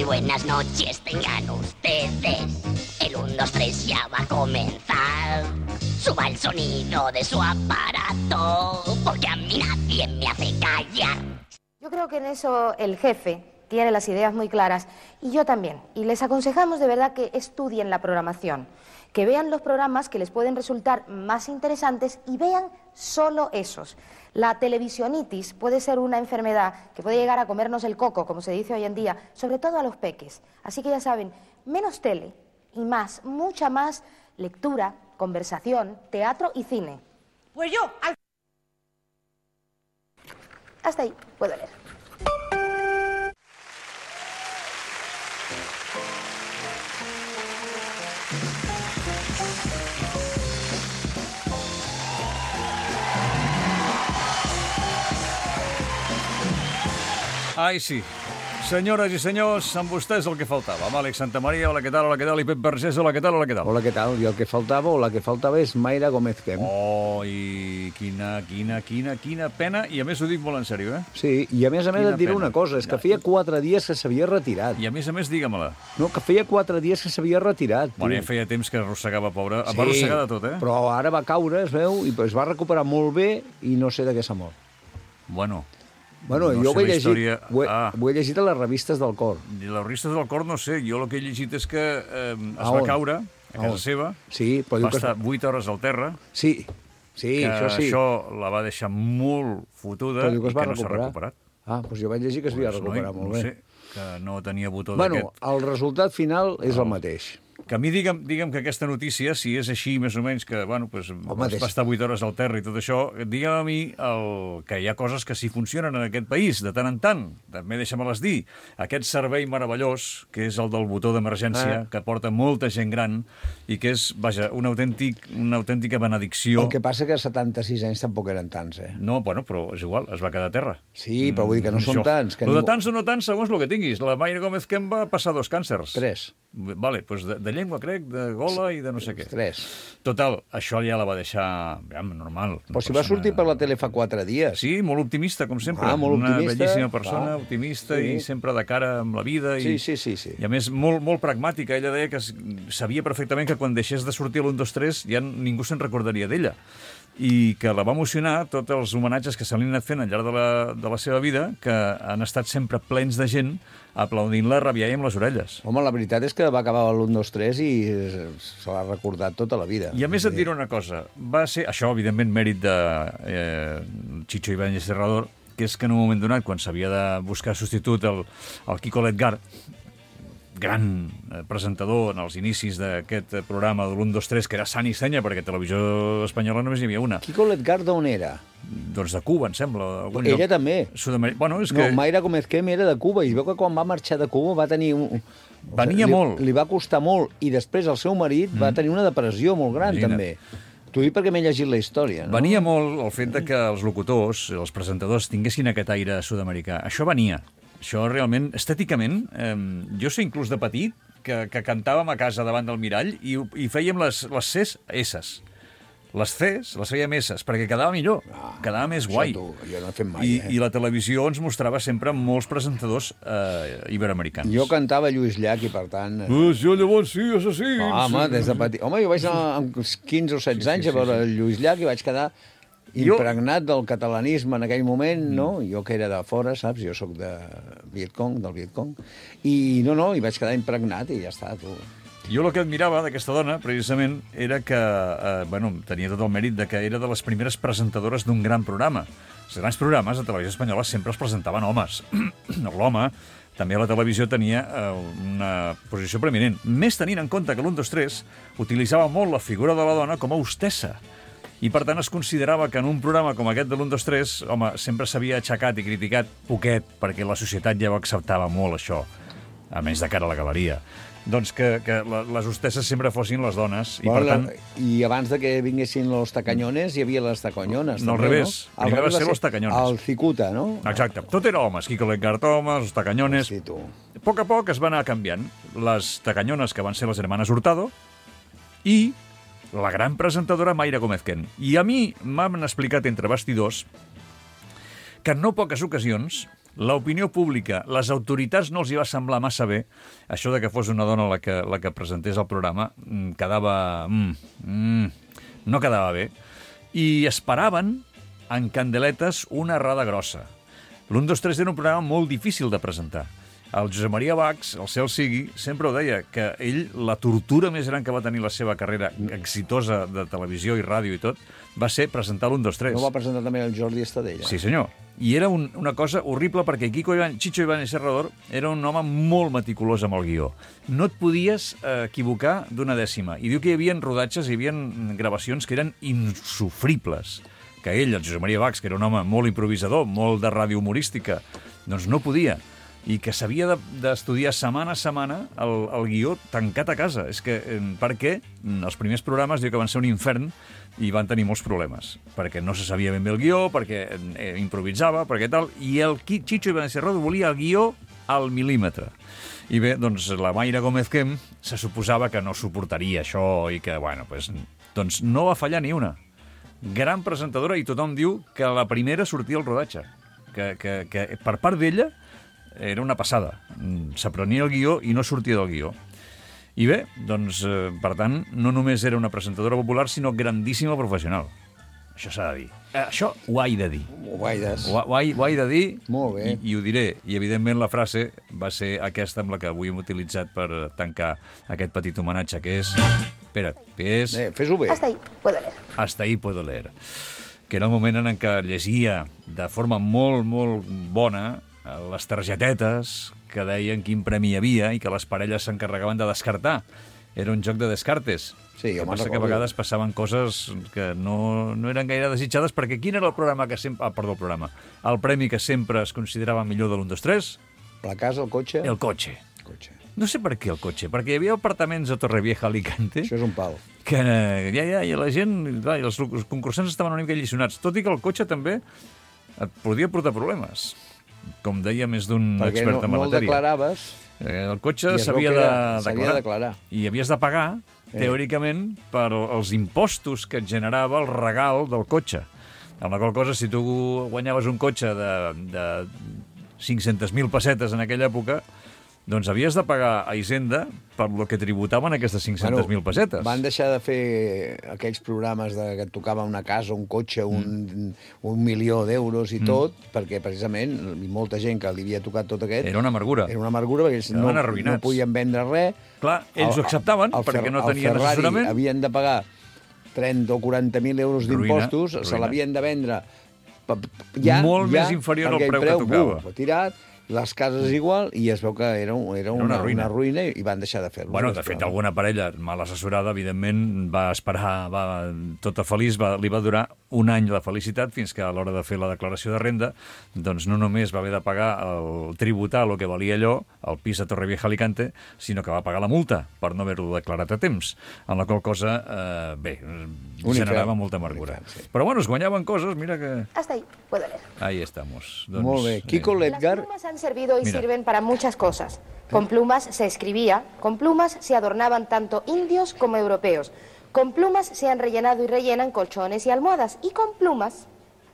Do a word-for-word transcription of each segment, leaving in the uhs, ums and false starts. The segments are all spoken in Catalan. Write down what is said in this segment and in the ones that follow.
Muy buenas noches tengan ustedes. El uno, dos, tres ya va a comenzar. Suba el sonido de su aparato, porque a mí nadie me hace callar. Yo creo que en eso el jefe tiene las ideas muy claras, y yo también. Y les aconsejamos de verdad que estudien la programación, que vean los programas que les pueden resultar más interesantes y vean solo esos. La televisionitis puede ser una enfermedad que puede llegar a comernos el coco, como se dice hoy en día, sobre todo a los peques. Así que ya saben, menos tele y más, mucha más lectura, conversación, teatro y cine. Pues yo, al... Hasta ahí puedo leer. Ai, sí. Senyores i senyors, amb vostès el que faltava. Amb Àlex Santamaria, hola, què tal, hola, què tal, i Pep Vergés, hola, què tal, hola, què tal. Hola, què tal? I el que faltava, o la que faltava és Mayra Gómez Kem. Oh, i quina, quina, quina, quina pena, i a més ho dic molt en sèrio, eh? Sí, i a més a més Quina et diré pena. una cosa, és que feia quatre dies que s'havia retirat. I a més a més, digue-me-la. No, que feia quatre dies que s'havia retirat. Bueno, tio. ja feia temps que arrossegava, pobre. Sí, Va arrossegar de tot, eh? però ara va caure, es veu, i es va recuperar molt bé i no sé de què s'ha mort. Bueno, Bueno, no jo sé ho he la llegit, història. ho, he, Ah. ho he llegit a les revistes del cor. i les revistes del cor no sé, jo el que he llegit és que eh, es A va on? caure a A casa on? seva, Sí, però diu va que... estar vuit hores al terra, Sí, sí, que això sí. això la va deixar molt fotuda Però diu que es i va que no s'ha recuperar. recuperat. Ah, doncs jo vaig llegir que es havia Pues, recuperat noi, molt no bé. sé, que no tenia botó Bueno, d'aquest. el resultat final és el mateix. Que a mi digue'm, digue'm que aquesta notícia, si és així més o menys, que bueno, pues, va des- estar vuit hores al terra i tot això, digue'm a mi el, que hi ha coses que sí funcionen en aquest país, de tant en tant. També deixa-me-les dir. Aquest servei meravellós, que és el del botó d'emergència, Ah. que porta molta gent gran i que és, vaja, un autèntic, una autèntica benedicció. El que passa que setanta-sis anys tampoc eren tants, eh? No, bueno, però és igual, es va quedar a terra. Sí, però vull dir que no són Això. tants. Que Lo de ningú- tants o no tants, segons el que tinguis. La Mayra Gómez Kem va passar dos càncers. Tres. Vale, doncs de, de llengua, crec, de gola i de no sé què. Tres. Total, això ja la va deixar ja, normal. Una Però si va persona- sortir per la tele fa quatre dies. Sí, molt optimista, com sempre. Ah, molt optimista. Una bellíssima persona, Clar. optimista Sí. i sempre de cara amb la vida. I, Sí, sí, sí, sí. I a més, molt, molt pragmàtica. Ella deia que s- sabia perfectament que quan deixés de sortir a l'un, dos, tres ja ningú se'n recordaria d'ella. I que la va emocionar tots els homenatges que se li han anat fent al llarg de la, de la seva vida, que han estat sempre plens de gent aplaudint-la, rabiant amb les orelles. Home, la veritat és que va acabar l'un, dos, tres i eh, se l'ha recordat tota la vida. I a més et diré una cosa, va ser, això evidentment mèrit de eh, Chicho Ibáñez Serrador, que és que en un moment donat, quan s'havia de buscar substitut el, el Quico Letgar, gran eh, presentador en els inicis d'aquest eh, programa de l'un, dos, tres, que era Sant i Senya, perquè a Televisió Espanyola només hi havia una. Quico Letgar d'on era? Doncs de Cuba, em sembla. algun Ella lloc. també. Sud-ameri- Bueno, és No, que Mayra Gómez Kem era de Cuba i es veu que quan va marxar de Cuba va tenir un... Venia li, molt. Li va costar molt i després el seu marit mm. va tenir una depressió molt gran, Imagina't. també. T'ho dic perquè m'he llegit la història, no? venia molt el fet de que els locutors, els presentadors, tinguessin aquest aire sud-americà. Això venia. Això realment, estèticament, eh, jo sé inclús de petit que, que cantàvem a casa davant del mirall i, i fèiem les, les Cs S's. Les Cs les fèiem S's, perquè quedava millor, Ah, quedava més això guai. tu, jo no he fet mai, I, eh? I la televisió ens mostrava sempre molts presentadors eh, iberoamericans. Jo cantava Lluís Llach i, per tant... eh, Pues jo llavors sí, és així. Ah, home, des de petit... Home, jo vaig anar amb quinze o setze Sí, sí, anys sí, a veure sí. el Lluís Llach i vaig quedar Jo- impregnat del catalanisme en aquell moment, Mm. no? Jo que era de fora, saps? Jo sóc de Vietcong, del Vietcong. I no, no, i vaig quedar impregnat i ja està, tu. Jo el que admirava d'aquesta dona, precisament, era que, eh, bueno, tenia tot el mèrit de que era de les primeres presentadores d'un gran programa. Els grans programes a Televisió Espanyola sempre els presentaven homes. L'home també a la televisió tenia eh, una posició preeminent. Més tenint en compte que l'un, dos, tres utilitzava molt la figura de la dona com a hostessa. I, per tant, es considerava que en un programa com aquest de l'un, dos, tres, home, sempre s'havia aixecat i criticat poquet, perquè la societat ja ho acceptava molt, això, a més de cara a la galeria. Doncs que, que la- les hostesses sempre fossin les dones, i, per tant, I abans de que vinguessin los tacanyones, hi havia les taconyones. No, al també, revés. No? Al Primer va revés ser los tacanyones. El cicuta, no? exacte, tot era homes, Quico Letgar homes, els tacanyones. Sí, tu. A poc a poc es va anar canviant. Les tacanyones, que van ser les hermanes Hurtado, i la gran presentadora Mayra Gómez Kem. I a mi m'han explicat entre bastidors que en no poques ocasions l'opinió pública, les autoritats no els hi va semblar massa bé això de que fos una dona la que, la que presentés el programa, quedava... Mm, mm, no quedava bé. I esperaven, en candeletes, una errada grossa. L'un, dos, tres era un programa molt difícil de presentar. El Josep Maria Bachs, el cel sigui, sempre ho deia, que ell, la tortura més gran que va tenir la seva carrera exitosa de televisió i ràdio i tot, va ser presentar l'un, dos, tres. No va presentar també el Jordi Estadella? Sí, senyor. I era un, una cosa horrible perquè Kiko Iban, Chicho Ibáñez Serrador era un home molt meticulós amb el guió. No et podies eh, equivocar d'una dècima. I diu que hi havia rodatges, hi havia gravacions que eren insufribles. Que ell, el Josep Maria Bachs, que era un home molt improvisador, molt de ràdio humorística, doncs no podia. I que s'havia d'estudiar setmana a setmana el, el guió tancat a casa. És que, perquè els primers programes diu que van ser un infern i van tenir molts problemes. Perquè no se sabia ben bé el guió, perquè eh, improvisava, perquè tal... I el Chicho Ibáñez Serrador volia el guió al mil·límetre. I bé, doncs la Mayra Gómez Kemp se suposava que no suportaria això i que, bueno, pues, doncs no va fallar ni una. Gran presentadora i tothom diu que la primera sortia al rodatge. Que, que, que per part d'ella era una passada. S'aprenia el guió i no sortia del guió. I bé, doncs, eh, per tant, no només era una presentadora popular, sinó grandíssima professional. Això s'ha de dir. Eh, això ho he de dir. Ho he de dir. Ho, ho, ho he de dir. Molt bé. I, i ho diré. I, evidentment, la frase va ser aquesta amb la que avui hem utilitzat per tancar aquest petit homenatge, que és... Espera't, que és... Eh, fes-ho bé. Hasta ahí puedo leer. Hasta ahí puedo leer. Que era el moment en què llegia de forma molt, molt bona les targetetes que deien quin premi hi havia i que les parelles s'encarregaven de descartar. Era un joc de descartes. Sí, jo que me'n passa que a recordo. vegades passaven coses que no, no eren gaire desitjades, perquè quin era el programa que sempre... Ah, perdó, el programa. El premi que sempre es considerava millor de l'un, dos, tres? La casa, el cotxe... El cotxe. cotxe. No sé per què el cotxe, perquè hi havia apartaments a Torrevieja, Alicante, Això és un pal. que ja, ja, i la gent, clar, i els concursants estaven una mica alliçonats, tot i que el cotxe també et podia portar problemes, com deia més d'un Perquè expert no, en la no el matèria. declaraves... Eh, El cotxe I es veu s'havia que de, era- s'havia declarar. de declarar. I havies de pagar, Eh. teòricament, per els impostos que et generava el regal del cotxe. Amb la qual cosa, si tu guanyaves un cotxe de, de cinc-centes mil pessetes en aquella època, doncs havies de pagar a Hisenda per lo que tributaven aquestes cinc-centes mil pessetes. Van deixar de fer aquells programes de, que et tocava una casa, un cotxe, un, mm. un milió d'euros i mm. tot, perquè precisament molta gent que li havia tocat tot aquest... Era una amargura. Era una amargura, perquè ells no, Quedaven arruïnats. no podien vendre res. Clar, ells ho acceptaven, el, perquè no el tenien Ferrari assessorament. havien de pagar trenta o quaranta mil euros Ruïna, d'impostos, se ruïna. l'havien de vendre pa- pa- ja, Molt ja, més inferior al perquè el preu que tocava. bum, tirat, les cases igual, i es veu que era, un- era, una, una ruïna. una ruïna i van deixar de fer-lo. Bueno, de fet, alguna parella mal assessorada, evidentment, va esperar, va, tota feliç, va, li va durar un any la felicitat, fins que a l'hora de fer la declaració de renda, doncs no només va haver de pagar el tributar el que valia allò, el pis a Torrevieja Alicante, sinó que va pagar la multa per no haver-lo declarat a temps, en la qual cosa, eh, bé, Un generava infern. molta amargura. Un infern, sí. Però bueno, es guanyaven coses, mira que... Hasta ahí puedo leer. Ahí estamos. Doncs, Molt bé. Kiko eh, Ledgar... Las plumas han servido y Mira. sirven para muchas cosas. Con plumas se escribía, con plumas se adornaban tanto indios como europeos. Con plumas se han rellenado y rellenan colchones y almohadas. Y con plumas...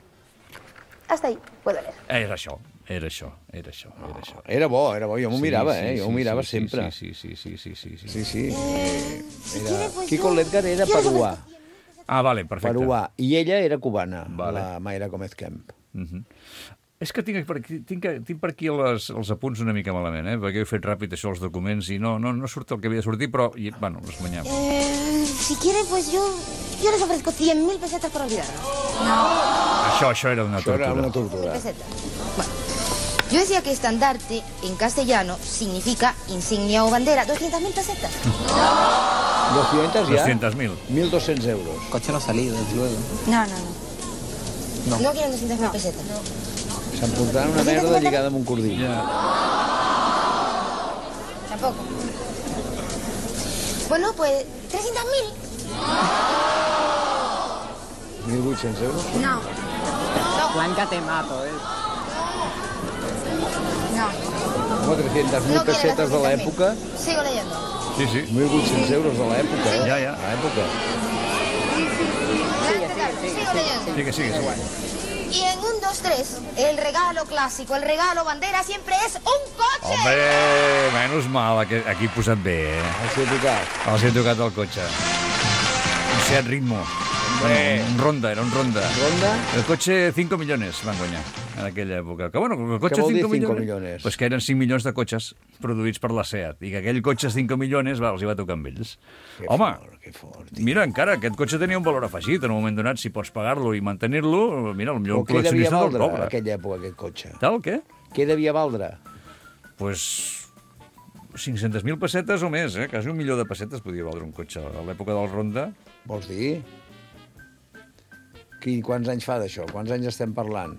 Hasta ahí puedo leer. Era això, era això, era això, era això. Era bo, era bo, jo m'ho Sí, mirava, sí, eh? Jo sí, ho mirava sí, sempre. Sí, sí, sí, sí, sí, sí. Sí, sí. Eh, Era... Kiko Ledgar era peruà, Ah, vale, perfecte. peruà, i ella era cubana, Vale. la Mayra Gómez Kemp. Uh-huh. És que tinc per aquí, tinc, tinc per aquí les, els apunts una mica malament, eh? Perquè he fet ràpid això, els documents, i no, no, no surt el que havia de sortir, però, i, bueno, els guanyam. Eh, si quiere, pues yo, yo les ofrezco cien mil pesetas por olvidarlo. Això, això era una Això era tortura. una tortura. Pesetas. Bueno, yo decía que estandarte en castellano significa insignia o bandera. doscientas mil pesetas. doscientos ja? doscientos mil. mil dos-cents euros. Coche no ha salido, desde luego. No, no, no. No. No quieren doscientas mil pesetas. S'emportaran una merda lligada amb un cordill. Ja. Tampoco. Bueno, pues trescientas mil. mil vuit-cents euros? No. Blanca te mato, eh. No. Home, trescientas mil No quieren pessetes de las l'època, Sigo leyendo. Sí, sí. mil vuit-cents euros de l'època, eh? Ja, ja. A l'època. Sigo leyendo. Sigue, sigue, sigue. Y en un, dos, tres, el regalo clásico, el regalo bandera siempre es un coche. Home, menys mal, aquí, aquí he posat bé, eh? Els he tocat. Els he tocat el cotxe. Un Seat Ritmo. Bueno, un Ronda, era un Ronda. Ronda? El cotxe cinco milions van guanyar en aquella època. Que, bueno, el cotxe Què vol dir cinco cinco milions? milions? Pues que eren cinc milions de cotxes produïts per la Seat i que aquell cotxe cinco milions va, els hi va tocar amb ells. Que Home, fort, que fort, tio. mira, encara, aquest cotxe tenia un valor afegit. En un moment donat, si pots pagar-lo i mantenir-lo, mira, el millor Però què devia col·leccionista del valdre poble. en aquella època, aquest cotxe? Tal, què? Què devia valdre? Pues cinc-centes mil pessetes o més, eh? Quasi un milió de pessetes podia valdre un cotxe a l'època del Ronda. Vols dir? Qui, quants anys fa d'això? Quants anys estem parlant?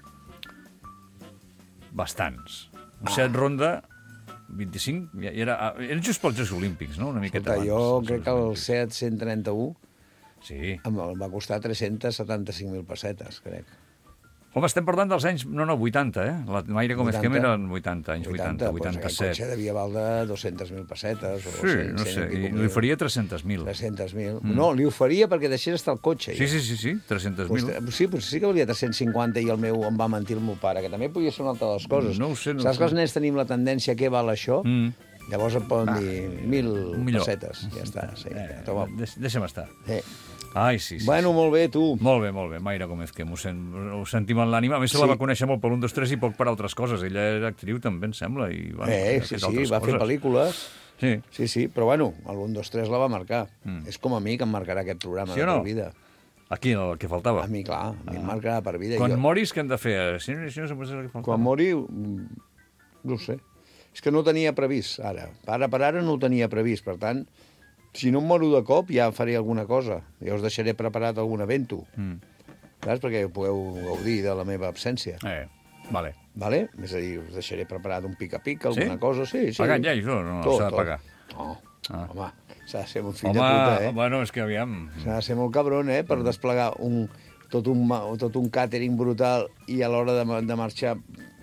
Bastants. Un Seat Ronda, vint-i-cinc, ja era, era just pels Jocs Olímpics, no? Una miqueta Escolta, abans. jo dels crec Jocs que el Olímpics. Seat cent trenta-u Sí. em em va costar tres-cents setanta-cinc mil pessetes, crec. Home, estem parlant dels anys, no, no, vuitanta, eh? La Mayra Gómez Quem vuitanta. eren vuitanta, anys vuitanta, Doncs aquest vuitanta-set. cotxe devia valdre dues-centes mil pessetes. O Sí, cent, no cent sé, i i pico li mil. faria tres-centes mil. tres-centes mil. Mm. No, li oferia perquè deixés estar el cotxe. Sí, ja. sí, sí, sí, tres-centes mil. Pues, sí, potser sí que valia tres-cents cinquanta i el meu em va mentir el meu pare, que també podia ser una altra de les coses. No ho sé, no ho Saps sé. que els nens tenim la tendència a què val això? Mm. Llavors et poden dir mil un milió. pessetes. Ja està, sí. Eh, Toma. deix- deixa'm estar. Eh. Ai, sí, sí. Bueno, molt bé, tu. Molt bé, molt bé. Mayra Gómez Quem, ho, sent, ho sentim en l'ànima. A més, se la Sí. va conèixer molt per un, dos, tres i poc per altres coses. Ella era actriu, també, em sembla. I, bueno, Eh, ha sí, fet sí, altres va fer coses. pel·lícules. Sí. Sí, sí, però bueno, el un, dos, tres la va marcar. Mm. És com a mi que em marcarà aquest programa Sí de o no? per vida. Aquí, el que faltava. A mi, clar, a mi em marcarà per vida. Quan Jo, moris, què hem de fer? Si no, si no, no sé el que faltava. quan mori, mm, no ho sé. És que no ho tenia previst, ara. Ara per ara no ho tenia previst, per tant, si no em moro de cop ja faré alguna cosa. Ja us deixaré preparat algun evento. Mm. Saps? Perquè pugueu gaudir de la meva absència. Eh, vale. Vale? És a dir, us deixaré preparat un pica-pica, alguna Sí? cosa. Sí, sí. Pagat ja, això? No, Tot, s'ha de tot. pagar. No, Ah. home, s'ha de ser un fill Home, de puta, eh? bueno, és que aviam... S'ha de ser molt cabron, eh?, per desplegar un, tot, un, ma- tot un càtering brutal i a l'hora de, ma- de marxar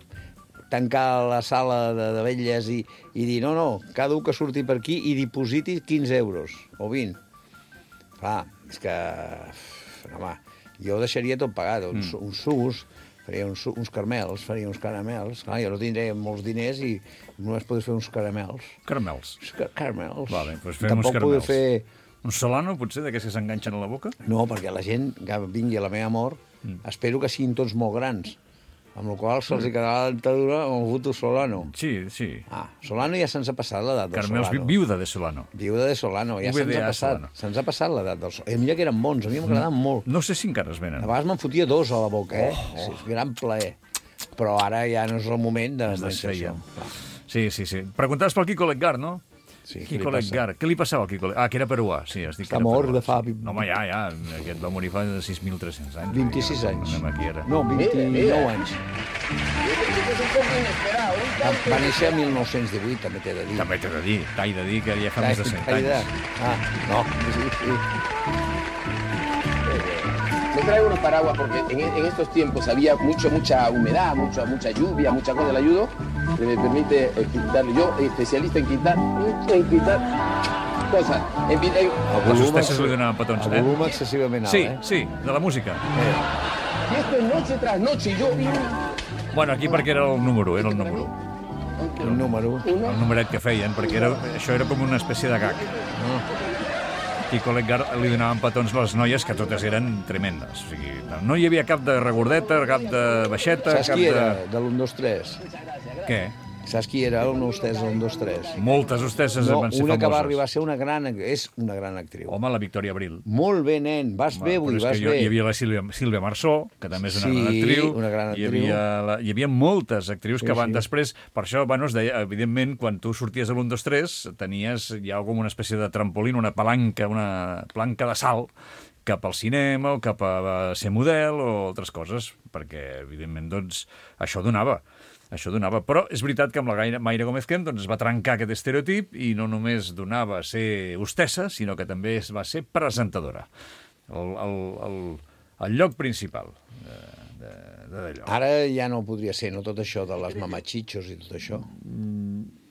tancar la sala de, de vetlles i, i dir, no, no, cada un que surti per aquí i dipositi quinze euros o vint. Clar, és que... Home, jo ho deixaria tot pagat, uns, mm. uns sucs, faria uns, su- uns caramels, faria uns caramels. Clar, jo no tindré molts diners i només podré fer uns caramels. Caramels. Uns ca- caramels. Vale, doncs fem uns Tampoc caramels. podré fer... Un solano, potser, d'aquests que s'enganxen a la boca? No, perquè la gent que vingui a la meva mort, mm. espero que siguin tots molt grans, amb la qual cosa se'ls mm. quedarà la dentadura amb el Guto Solano. Sí, sí. Ah, Solano ja se'ns ha passat l'edat del Caramels Solano. vi- viuda de solano. Viuda de Solano, ja V D se'ns ha A passat. Solano. Se'ns ha passat l'edat del Solano. I mira que eren bons, a mi m'agradaven mm. molt. No sé si encara es venen. A vegades me'n fotia dos a la boca, eh? Oh, oh. Sí, gran plaer. Però ara ja no és el moment de Es menjar desfeia. això. Sí, sí, sí. Preguntaves pel Kiko Ledgar, no? Sí, què li Kiko passa? Ledgar. Què li passava al Kiko Ledgar? Ah, que era peruà, sí. Es dic que Està era mort peruà, de fa sí. No, home, ja, ja. Aquest va morir fa sis mil tres-cents anys. vint-i-sis anys. Anem aquí, ara. No, vint-i-nou anys. Es un poco inesperado. Va, va néixer el mil nou-cents divuit, també t'he de dir. També t'he de dir, t'he de dir que ja fa més de cent Caïda. anys. Ah, no. Sí, sí. Me traigo unos paraguas porque en, en estos tiempos había mucho, mucha humedad, mucha, mucha lluvia, mucha cosa. Le ayudo, que me permite eh, quitarle. Yo, especialista en quitar, en quitar cosas. En, en, El Les volum, hostesses li donaven petons, el eh? volum excessivament alt, Sí, eh? sí, de la música. eh? y esto es noche tras noche. Y yo, Bueno, aquí perquè era el número, era el número. Un número. El numeret que feien, perquè era, això era com una espècie de gag. Kiko Ledgar li donaven petons a les noies que totes eren tremendes. O sigui, no hi havia cap de regordeta, cap de baixeta, Saps cap qui de... era, de l'un, dos, tres? Què? Saps qui era el hostès de l'un, dos, tres? Moltes hostesses No, van ser una que va famoses. arribar a ser una gran... És una gran actriu. Home, la Victòria Abril. Molt bé, nen. Vas bé Però avui, és vas que jo, bé. hi havia la Sílvia, Sílvia Marsó, que també és una Sí, gran actriu. una gran Hi actriu. havia, la, hi havia moltes actrius Sí, que van sí. després... Per això, bueno, es deia, evidentment, quan tu sorties a l'un, dos, tres, tenies ja com una espècie de trampolín, una palanca, una palanca de salt cap al cinema o cap a ser model o altres coses, perquè, evidentment, doncs, això donava. Això donava. Però és veritat que amb la Gaire- Mayra Gómez Quem doncs, es va trencar aquest estereotip i no només donava a ser hostessa, sinó que també es va ser presentadora. El, el, el, el lloc principal de- de- d'allò. Ara ja no podria ser, no tot això de les mamachitxos i tot això.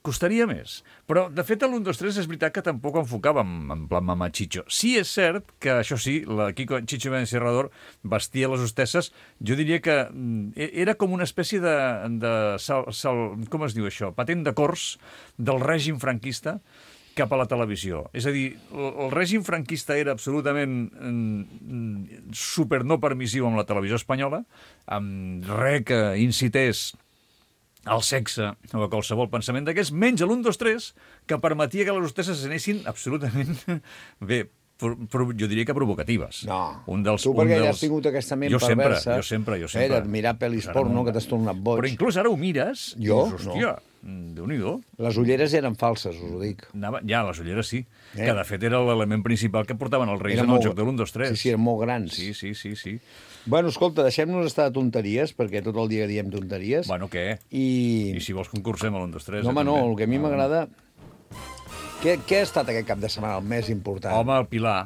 costaria més. Però, de fet, a l'u, dos, tres és veritat que tampoc enfocava en, en plan mamà Chicho. Sí és cert que, això sí, la Kiko Chicho Jiménez Serrador vestia les hostesses, jo diria que era com una espècie de, de sal, sal, com es diu això, patent de cors del règim franquista cap a la televisió. És a dir, el règim franquista era absolutament mm, super no permissiu amb la televisió espanyola, amb res que incités al sexe o a qualsevol pensament d'aquests, menys a l'u, dos, tres, que permetia que les hostesses anessin absolutament bé, Pro, pro, jo diria que provocatives. No, un dels, tu perquè un dels... ja has tingut aquesta ment jo perversa. Sempre, jo sempre, jo sempre. Eh, d'admirar pel·lis porno, que t'has tornat boig. Però inclús ara ho mires jo, i dius, hòstia, no. Déu-n'hi-do. Les ulleres eren falses, us ho dic. Anava, ja, les ulleres sí, eh? que de fet era l'element principal que portaven els Reis era en el molt... joc de l'u, dos, tres. Sí, sí, eren molt grans. Sí, sí, sí, sí. Bueno, escolta, deixem-nos estar de tonteries, perquè tot el dia diem tonteries. Bueno, què? I, I si vols concursem a l'u, dos, tres... No, home, eh, no, el que a mi m'agrada... Què, què ha estat aquest cap de setmana el més important? Home, el Pilar.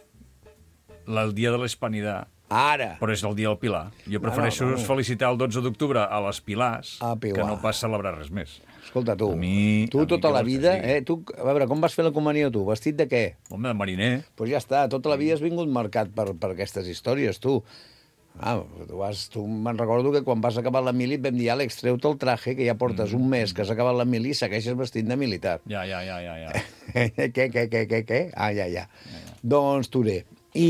El dia de l'Hispanidad. Ara! Però és el dia del Pilar. Jo prefereixo no, no, no. felicitar el dotze d'octubre a les Pilars a que no pas celebrar res més. Escolta, tu, a mi, tu a tota mi la vida, sí. eh? Tu, a veure, com vas fer la comunió, tu? Vestit de què? Home, de mariner. Doncs pues ja està, tota la vida has vingut marcat per, per aquestes històries, tu. Ah, tu, has, tu me'n recordo que quan vas acabar la mili et vam dir, Àlex, treu-te el traje, que ja portes mm. un mes que has acabat la mili i segueixes vestit de militar. Ja, ja, ja, ja. ja. què, què, què, què, què? Ah, ja, ja. ja, ja. Doncs, Toré.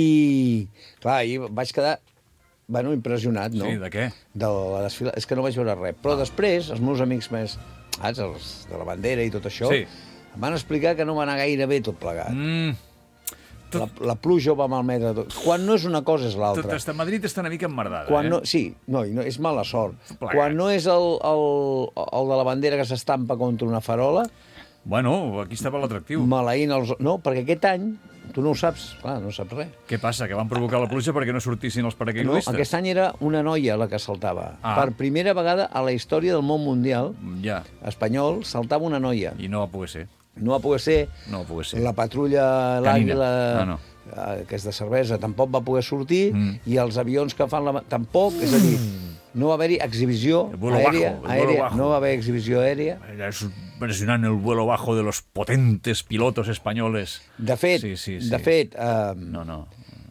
I, clar, ahir vaig quedar, bueno, impressionat, no? Sí, de què? De la desfila... És que no vaig veure res. Però ah. després, els meus amics més, saps, els de la bandera i tot això, sí. em van explicar que no va anar gaire bé tot plegat. Mm. Tot... La, la pluja ho va malmetre tot. Quan no és una cosa és l'altra. Tot està a Madrid està una mica emmerdada, Quan eh? No, sí, no, no, és mala sort. Plegat. Quan no és el, el, el de la bandera que s'estampa contra una farola... Bueno, aquí estava l'atractiu. Maleint els... No, perquè aquest any, tu no ho saps, clar, no saps res. Què passa, que van provocar la pluja perquè no sortissin els paracaigudistes? No, aquest any era una noia la que saltava. Ah. Per primera vegada a la història del món mundial ja. espanyol saltava una noia. I no va poder ser. No va poder ser. No va poder ser. La patrulla, l'Àguila, ah, no. que és de cervesa, tampoc va poder sortir, mm. i els avions que fan la... Tampoc, és a dir, no va haver-hi exhibició aèria, bajo, aèria no va haver exhibició aèria. És impressionant el vuelo bajo de los potentes pilotos espanyoles. De fet, sí, sí, sí. de fet eh, no, no.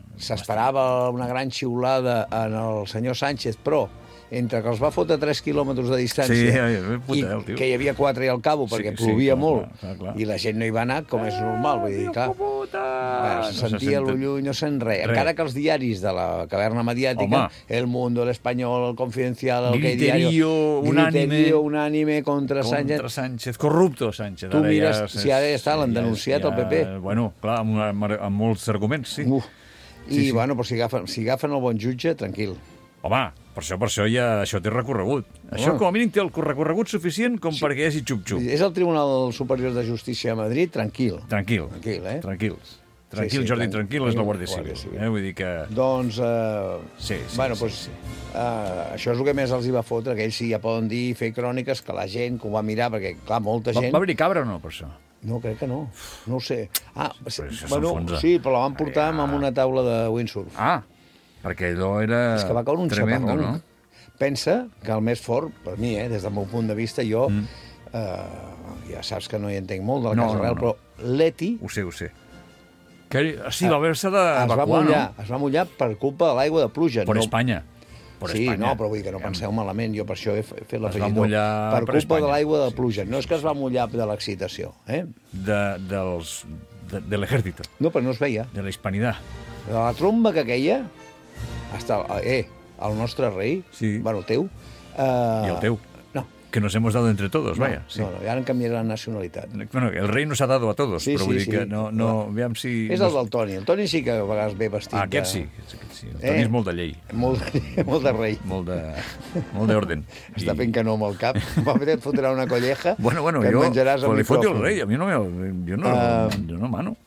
s'esperava una gran xiulada en el senyor Sánchez, però entre que els va fotre tres quilòmetres de distància sí, puta, i el tio. que hi havia quatre i al cabo perquè sí, plovia sí, clar, molt clar, clar. i la gent no hi va anar com és normal, vull dir, clar, bueno, se no sentia se l'ullull, no sent res. res encara que els diaris de la caverna mediàtica, home. El Mundo, El Espanyol, El Confidencial, El Griterío, unánime, Griterío unánime contra, contra Sánchez Sánchez corrupto Sánchez tu mires, ja, si ara ja està, l'han denunciat ja, el P P bueno, clar, amb, amb, amb molts arguments, sí. Uf. I, sí, sí. bueno, però si agafen, si agafen el bon jutge, tranquil. Home, per això, per això ja això té recorregut. Home. Això com a mínim té el recorregut suficient com sí. perquè hi hagi xup-xup. És el Tribunal Superior de Justícia de Madrid, tranquil. Tranquil. Tranquil, eh? Tranquils. Tranquil, sí, sí, Jordi, tranquil, tranquil és la Guàrdia Civil. Civil. Eh? Vull dir que... Doncs, uh, sí, sí, bueno, sí, pues, sí. Uh, això és el que més els hi va fotre, que ells sí ja poden dir, fer cròniques, que la gent que ho va mirar, perquè, clar, molta gent... Va haver-hi cabra o no, per això? No, crec que no. No ho sé. Ah, sí, bueno, sí, però la van portar ah. amb una taula de windsurf. Ah, perquè allò era és que va caure un tremendo, xaparrón. No? Pensa que el més fort, per mi, eh, des del meu punt de vista, jo, mm. eh, ja saps que no hi entenc molt de la no, Casa no, Real, no. però l'Eti... Ho sé, ho sé. Que, sí, va haver-se d'evacuar, no? Es va mullar per culpa de l'aigua de pluja. Per no... Espanya. Per sí, Espanya. no, però vull dir que no penseu malament, jo per això he fet l'afegitó. Per culpa Espanya. De l'aigua de pluja. Sí, no és que es va mullar de l'excitació, eh? De, dels, de, de l'ejército. No, però no es veia. De la hispanidad. De la tromba que queia, hasta, eh, el nostre rei, sí. bueno, el teu... Eh, I el teu. No. Que nos hemos dado entre todos, no, vaya. Sí. No, no, i ara han canviat la nacionalitat. Bueno, el rei nos ha dado a todos, sí, però sí, vull dir sí. que no... no veiem si... És el del Toni. El Toni sí que a vegades ve vestit ah, aquest de... sí. Aquest sí. El Toni eh? és molt de llei. Molt, molt de rei. Molt de, molt d'orden. Està fent que no amb el cap. Va et fotrà una colleja bueno, bueno, que jo, et menjaràs al li micròfon. Li foti el rei, a mi no, jo no, uh... jo no mano.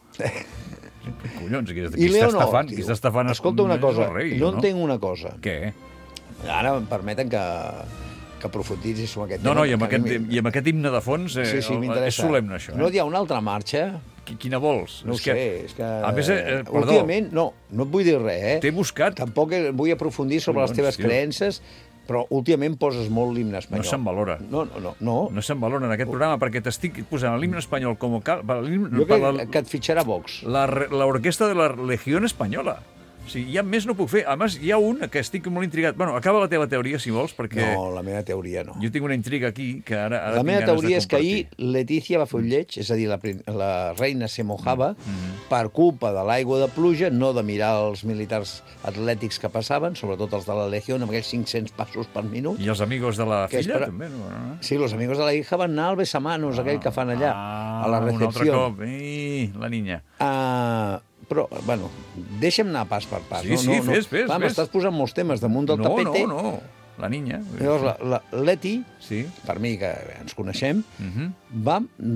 Collons, qui, qui està estafant? Qui està estafant? Escolta una cosa, rei, no no entenc una cosa. Què? Ara em permeten que, que aprofunditsis en aquest no, tema. No, i amb, aquest, i amb aquest himne de fons eh, sí, sí, és solemne, això. Eh? No hi ha una altra marxa? Quina vols? No és sé, que, és que... A més, eh, perdó. Últimament, no, no et vull dir res, eh? T'he buscat... Tampoc vull aprofundir sobre les teves creences, Però últimament poses molt l'himne espanyol. No se'n valora. No, no, no. No, no se'n valora en aquest programa perquè t'estic posant l'himne espanyol com a... Jo crec que et fitxarà Vox. L'orquestra de la Legión Espanyola. O sigui, ja més no puc fer. A més, hi ha un que estic molt intrigat. Bueno, acaba la teva teoria, si vols, perquè... No, la meva teoria no. Jo tinc una intriga aquí que ara, ara la meva teoria és que ahir compartir. Letícia va fer un lleig, és a dir, la, la reina se mojava mm -hmm. per culpa de l'aigua de pluja, no de mirar els militars atlètics que passaven, sobretot els de la Legió, amb aquells cinc-cents passos per minut. I els amigos de la filla, per... també, no? Sí, els amigos de la hija van anar al besamanos, ah, aquell que fan allà, ah, a la recepció. Un altre cop, Ei, la niña. Ah... Però, bueno, deixa'm anar pas per pas. Sí, no? sí, no, no. fes, fes. Va, m'estàs posant molts temes damunt del no, tapete. No, no, la niña. Llavors, la, la Leti, sí. per mi, que ens coneixem, uh -huh. va,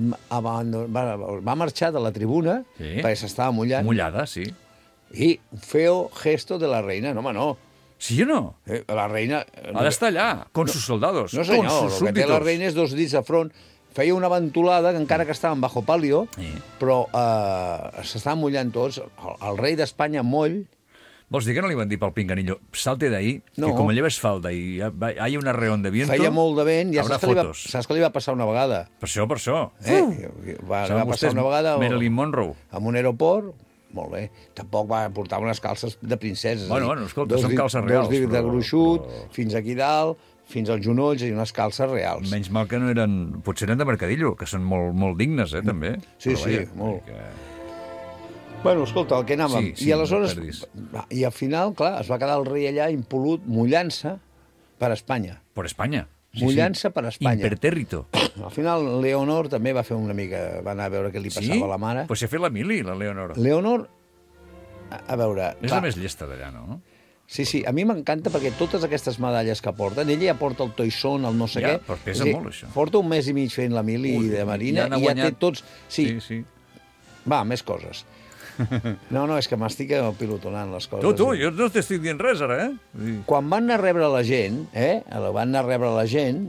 va, va marxar de la tribuna sí. perquè s'estava mullant. Mullada, sí. I feo gesto de la reina. No, home, no. Sí o no? Eh, la reina... Ha d'estar allà, con no, sus soldados. No, senyor, con sus el que té la reina és dos dits de front. Feia una ventolada, que encara que estaven bajo palio, sí. però eh, s'estaven mullant tots. El, el rei d'Espanya moll. Vols dir que no li van dir pel pinganillo, salte d'ahí, no. que com lleves falda i hi ha una reón de viento... Feia molt de vent, ja saps que, va, saps que li va passar una vegada. Per això, per això. Eh? Uh. Va, va passar una vegada... Marilyn Monroe. En un aeroport, molt bé. Tampoc va portar unes calces de princeses. Bueno, bueno, escolta, són calces reals. Dos dits de gruixut, però... fins aquí dalt... fins als genolls i unes calces reals. Menys mal que no eren... Potser eren de mercadillo, que són molt, molt dignes, eh, també. Sí, però, sí, vaja, molt. Que... Bueno, escolta, el que anàvem... Sí, sí, I aleshores... I al final, clar, es va quedar el rei allà impolut, mullant-se per Espanya. Per Espanya. Sí, mullant-se sí. per Espanya. Impertèrrito. Al final, Leonor també va fer una mica... Va anar a veure què li passava sí? a la mare. Pues s'ha fet la mili, la Leonor. Leonor, a, a veure... És clar, la més llesta d'allà, no? Sí, sí, a mi m'encanta perquè totes aquestes medalles que porten, ella ja porta el toisón, el no sé ja, què. Però pesa sí, molt, això. Porta un mes i mig fent la mili Ui, de Marina ja i ja té tots... Sí, sí, sí. Va, més coses. No, no, és que m'estic pilotonant les coses. Tu, tu, jo no t'estic dient res, ara, eh? Sí. Quan van anar a rebre la gent, eh? Van anar a rebre la gent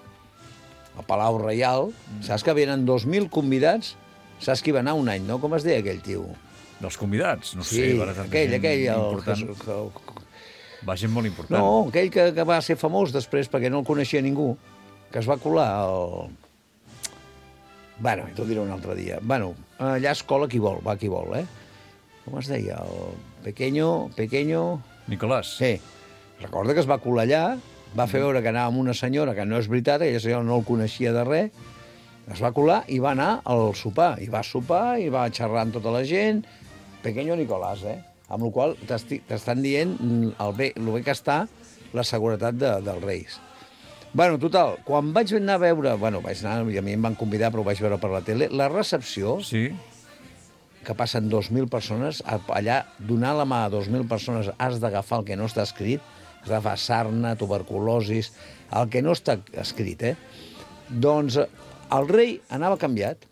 al Palau Reial, saps que venen dos mil convidats, saps qui va anar un any, no? Com es deia aquell tio? Dels convidats? No sí, sé, va anar aquell, aquell, el, que, que, va gent molt important. No, aquell que, que va ser famós després perquè no el coneixia ningú, que es va colar al... Bueno, t'ho diré un altre dia. Bueno, allà es cola qui vol, va qui vol, eh? Com es deia? El Pequeño... Pequeño... Nicolás. Sí. Recorda que es va colar allà, va fer veure que anava amb una senyora, que no és veritat, aquella senyora no el coneixia de res, es va colar i va anar al sopar. I va sopar, i va xerrar amb tota la gent. Pequeño Nicolás, eh? Amb la qual t'estan dient el bé, el bé que està la seguretat de, dels reis. Bueno, total, quan vaig anar a veure... Bueno, vaig anar, i a mi em van convidar, però ho vaig veure per la tele. La recepció, sí. que passen dos mil persones, allà, donar la mà a dos mil persones, has d'agafar el que no està escrit, has d'agafar sarna, tuberculosis, el que no està escrit, eh? Doncs el rei anava canviat,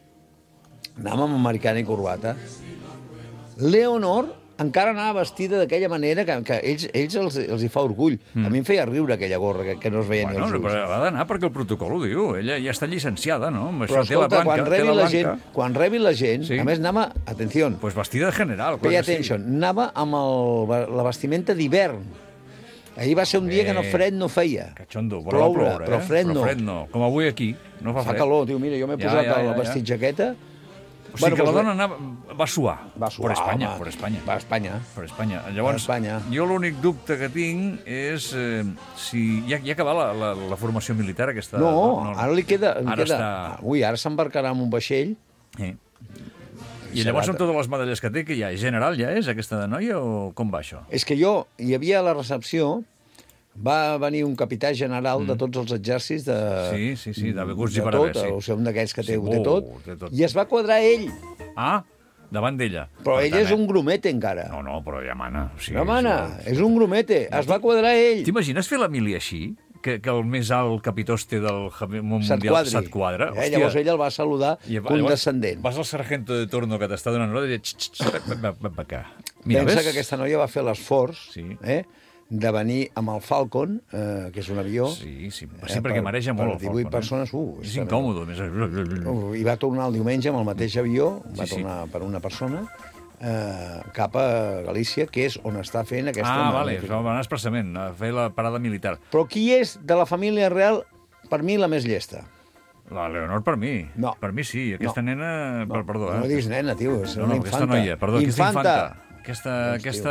anava amb americana i corbata. Leonor encara anava vestida d'aquella manera que, que ells, ells els, els hi fa orgull. Mm. A mi em feia riure aquella gorra, que, que no es veia bueno, ni els ulls. Però ha d'anar perquè el protocol ho diu. Ella ja està llicenciada, no? Amb però això escolta, té la blanca, quan rebi la, la gent, quan rebi la gent, sí. A més anava, atenció... Pues vestida de general. Pay attention, sí. Anava amb el, la vestimenta d'hivern. Ahir va ser un dia que no fred no feia. Catxondo, ploure, ploure, però fred eh? no. Però fred no. Com avui aquí, no fa, fa fred. Fa calor, tio, mira, jo m'he ja, posat ja, ja, el vestit ja. jaqueta. O sigui bueno, que pues la dona anava, va suar. Va suar, per Espanya, home. per Espanya. Per Espanya. Per Espanya. Llavors, per Espanya. Jo l'únic dubte que tinc és eh, si ja, ja acabat la, la, la formació militar aquesta... No, no, no ara li queda... Li ara queda... està... Ui, ara s'embarcarà en un vaixell. Sí. I llavors amb totes les medalles que té, que ja és general, ja és aquesta de noia, o com va això? És que jo, hi havia a la recepció, va venir un capità general mm. de tots els exèrcits de... Sí, sí, sí, de Beguts i per haver, sí. O sigui, un d'aquells que té, sí, ho té tot, té tot. I es va quadrar ell. Ah, davant d'ella. Però per ell tant, és un grumete, encara. No, no, però ja mana. O sigui, no mana, és, és un grumete. No, es va quadrar ell. T'imagines fer la mili així? Que, que el més alt capitoste del Mundial se't quadra? Eh, llavors ell el va saludar condescendent. Vas al sargento de torno que t'està donant l'ordre i dius... Pensa ves? Que aquesta noia va fer l'esforç, sí. eh? de venir amb el Falcon, eh, que és un avió... Sí, sí, sí eh, perquè mareja molt el Falcon. Per divuit persones, uh, és incòmode. Més... Uh, I va tornar el diumenge amb el mateix avió, va sí, tornar sí. per una persona, eh, cap a Galícia, que és on està fent aquesta... Ah, vale, magnífica- va anar expressament a fer la parada militar. Però qui és de la família real, per mi, la més llesta? La Leonor per mi. No. Per mi sí. Aquesta No. nena... per- Perdó, eh? No diguis nena, tio, és No, una no, aquesta infanta. noia, perdó, aquesta infanta. Aquesta, Doncs, aquesta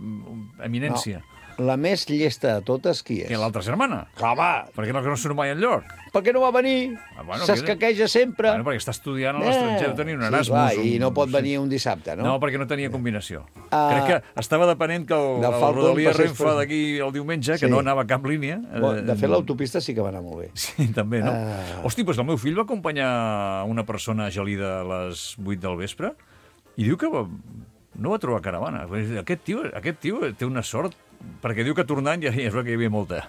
mm, eminència. No. La més llesta de totes, qui és? Que l'altra germana. Home, Per què no, que no surt mai enlloc? per què no va venir? Ah, bueno, S'escaqueja sempre. Bueno, perquè està estudiant a l'estranger, tenia un sí, Erasmus. clar, un- i no pot sí. venir un dissabte, no? No, perquè no tenia combinació. Ah. Crec que estava depenent que el, De el Falcon Rodalia passés Renfe per- d'aquí el diumenge, que Sí. no anava a cap línia. Bo, de fet, Eh, l'autopista sí que va anar molt bé. Sí, també, no? Ah. Hosti, doncs el meu fill va acompanyar una persona gelida a les vuit del vespre i diu que va, no va trobar caravana. Aquest tio, aquest tio té una sort, perquè diu que tornant ja, ja es veu que hi havia molta.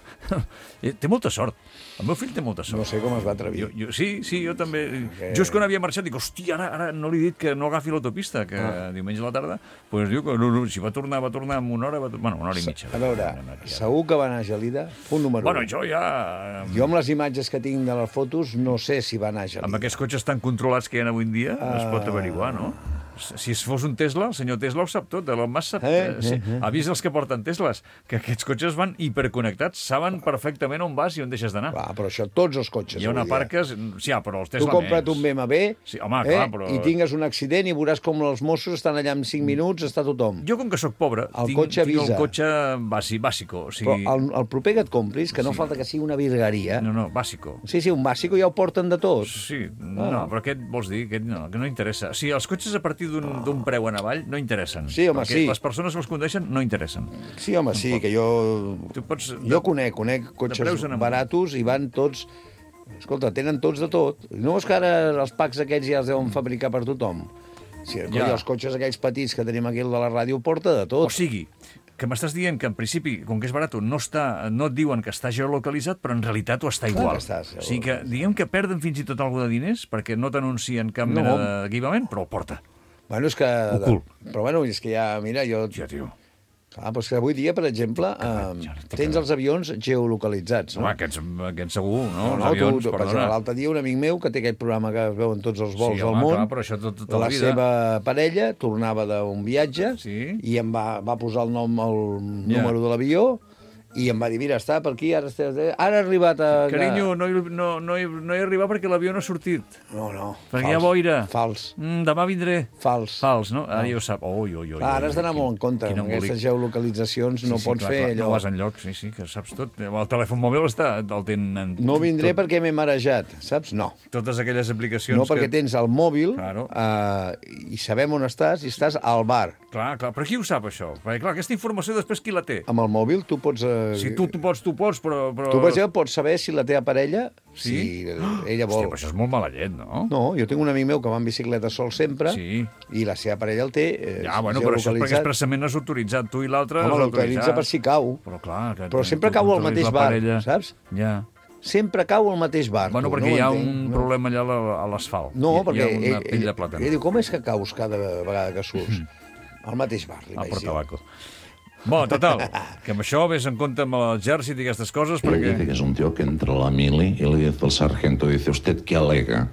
Té molta sort. El meu fill té molta sort. No sé com es va atrevir. Jo, jo, sí, sí, jo també. Que- Just quan havia marxat, dic, hòstia, ara, ara no li he dit que no agafi l'autopista, que ah. diumenge a la tarda, doncs diu que no, no, si va tornar, va tornar en una hora, va, bueno, una hora i mitja. A veure, segur que va anar gelida? Punt número Bueno, un. jo ja... Jo amb les imatges que tinc de les fotos no sé si va anar gelida. Amb aquests cotxes tan controlats que hi ha avui en dia, uh... es pot averiguar, no? Si fos un Tesla, el senyor Tesla ho sap tot. Elon Musk sap... Eh, Eh, sí. eh, eh. Avisa els que porten Tesles, que aquests cotxes van hiperconnectats, saben perfectament on vas i on deixes d'anar. Clar, però això tots els cotxes. Hi ha una avui dia. part que... és- Sí, ah, però els Tu Tesla compra't menys. un B M W Sí, home, clar, però- i tingues un accident i veuràs com els Mossos estan allà en cinc minuts, està tothom. Jo, com que sóc pobre, El tinc, cotxe tinc el avisa. cotxe bàsic, bàsico. O Però sigui, el, el proper que et compris, que no falta que sigui una virgueria... No, no, bàsico. Sí, sí, un bàsico ja ho porten de tot. Sí, Ah. no, però aquest vols dir? Aquest no, que no interessa. O sigui, els cotxes a partir d'un d'un preu en avall no interessen. Sí, home, perquè sí. les persones que els condueixen no interessen. Sí, home, sí, que jo... Tu pots... Jo conec, conec preus cotxes en amunt. baratos i van tots... Escolta, tenen tots de tot. No és que ara els packs aquests ja els deuen fabricar per tothom. Sí, Ja. ja. Els cotxes aquells petits que tenim aquí, el de la ràdio, porta de tot. O sigui, que m'estàs dient que en principi, com que és barat, no, està, no et diuen que està geolocalitzat, però en realitat ho està Clar igual. que està O sigui que diguem que perden fins i tot alguna de diners perquè no t'anuncien cap No. mena d'equipament, però ho porta. Bueno, és que... Ocult. Però bueno, és que ja, mira, jo... Ja, tio. Clar, però és que avui dia, per exemple, eh, ja no té tens que- els avions geolocalitzats, no? Home, aquests, aquests segur, no? No, Els no, avions, tu, tu, per exemple, perdona. l'altre dia un amic meu que té aquell programa que es veu en tots els vols Sí, del home, món, clar, però això tot- tota la la vida. seva parella tornava d'un viatge Sí. i em va, va posar el nom, el Ja. número de l'avió i em va dir, mira, està per aquí, ara, està, ara ha arribat a... Carinyo, no, hi- no, no, hi, no hi he arribat perquè l'avió no ha sortit. No, no, Perquè hi ha boira. Fals, Mm, demà vindré. fals. Fals, no? Ara ja ho sap. Ui, ui, ui. Clar, ara has d'anar quin- molt en compte, quin amb embolic. aquestes geolocalitzacions no Sí, sí, pots clar, fer clar, allò... No vas enlloc, sí, sí, que saps tot. El telèfon mòbil està, el tenen... No vindré tot, perquè m'he marejat, saps? No. Totes aquelles aplicacions No, perquè que... tens el mòbil Claro. eh, i sabem on estàs i estàs al bar. Clar, clar, però qui ho sap, això? Perquè, clar, aquesta informació després qui la té? Amb el mòbil tu pots... Eh, Si tu, tu pots, tu pots, però... però... Tu, per exemple, pots saber si la teva parella, Sí? si ella Hòstia, vol... però això és molt mala llet, no? No, jo tinc un amic meu que va en bicicleta sol sempre Sí. i la seva parella el té eh, Ja, bueno, però això és perquè geolocalitzat. expressament has autoritzat. Tu i l'altre Home, has l'autoritza autoritzat. per si cau. Però clar... Que Però tu sempre cau al controlis mateix la bar, parella. saps? Ja. Sempre cau al mateix bar. Bueno, tu, perquè no hi ha ho entenc, un no? problema allà a la- a l'asfalt. No, Hi- perquè Hi ha una ell, pell de ell, plàtan. ell diu, com és que caus cada vegada que surts? Al mateix bar, li Al vaig dir. Portabaco. Bon, total, que amb això ves en compte amb l'exèrcit i aquestes coses, Le dice perquè... que es un tío que entra a la mili y le dice al sargento, dice, ¿usted qué alega?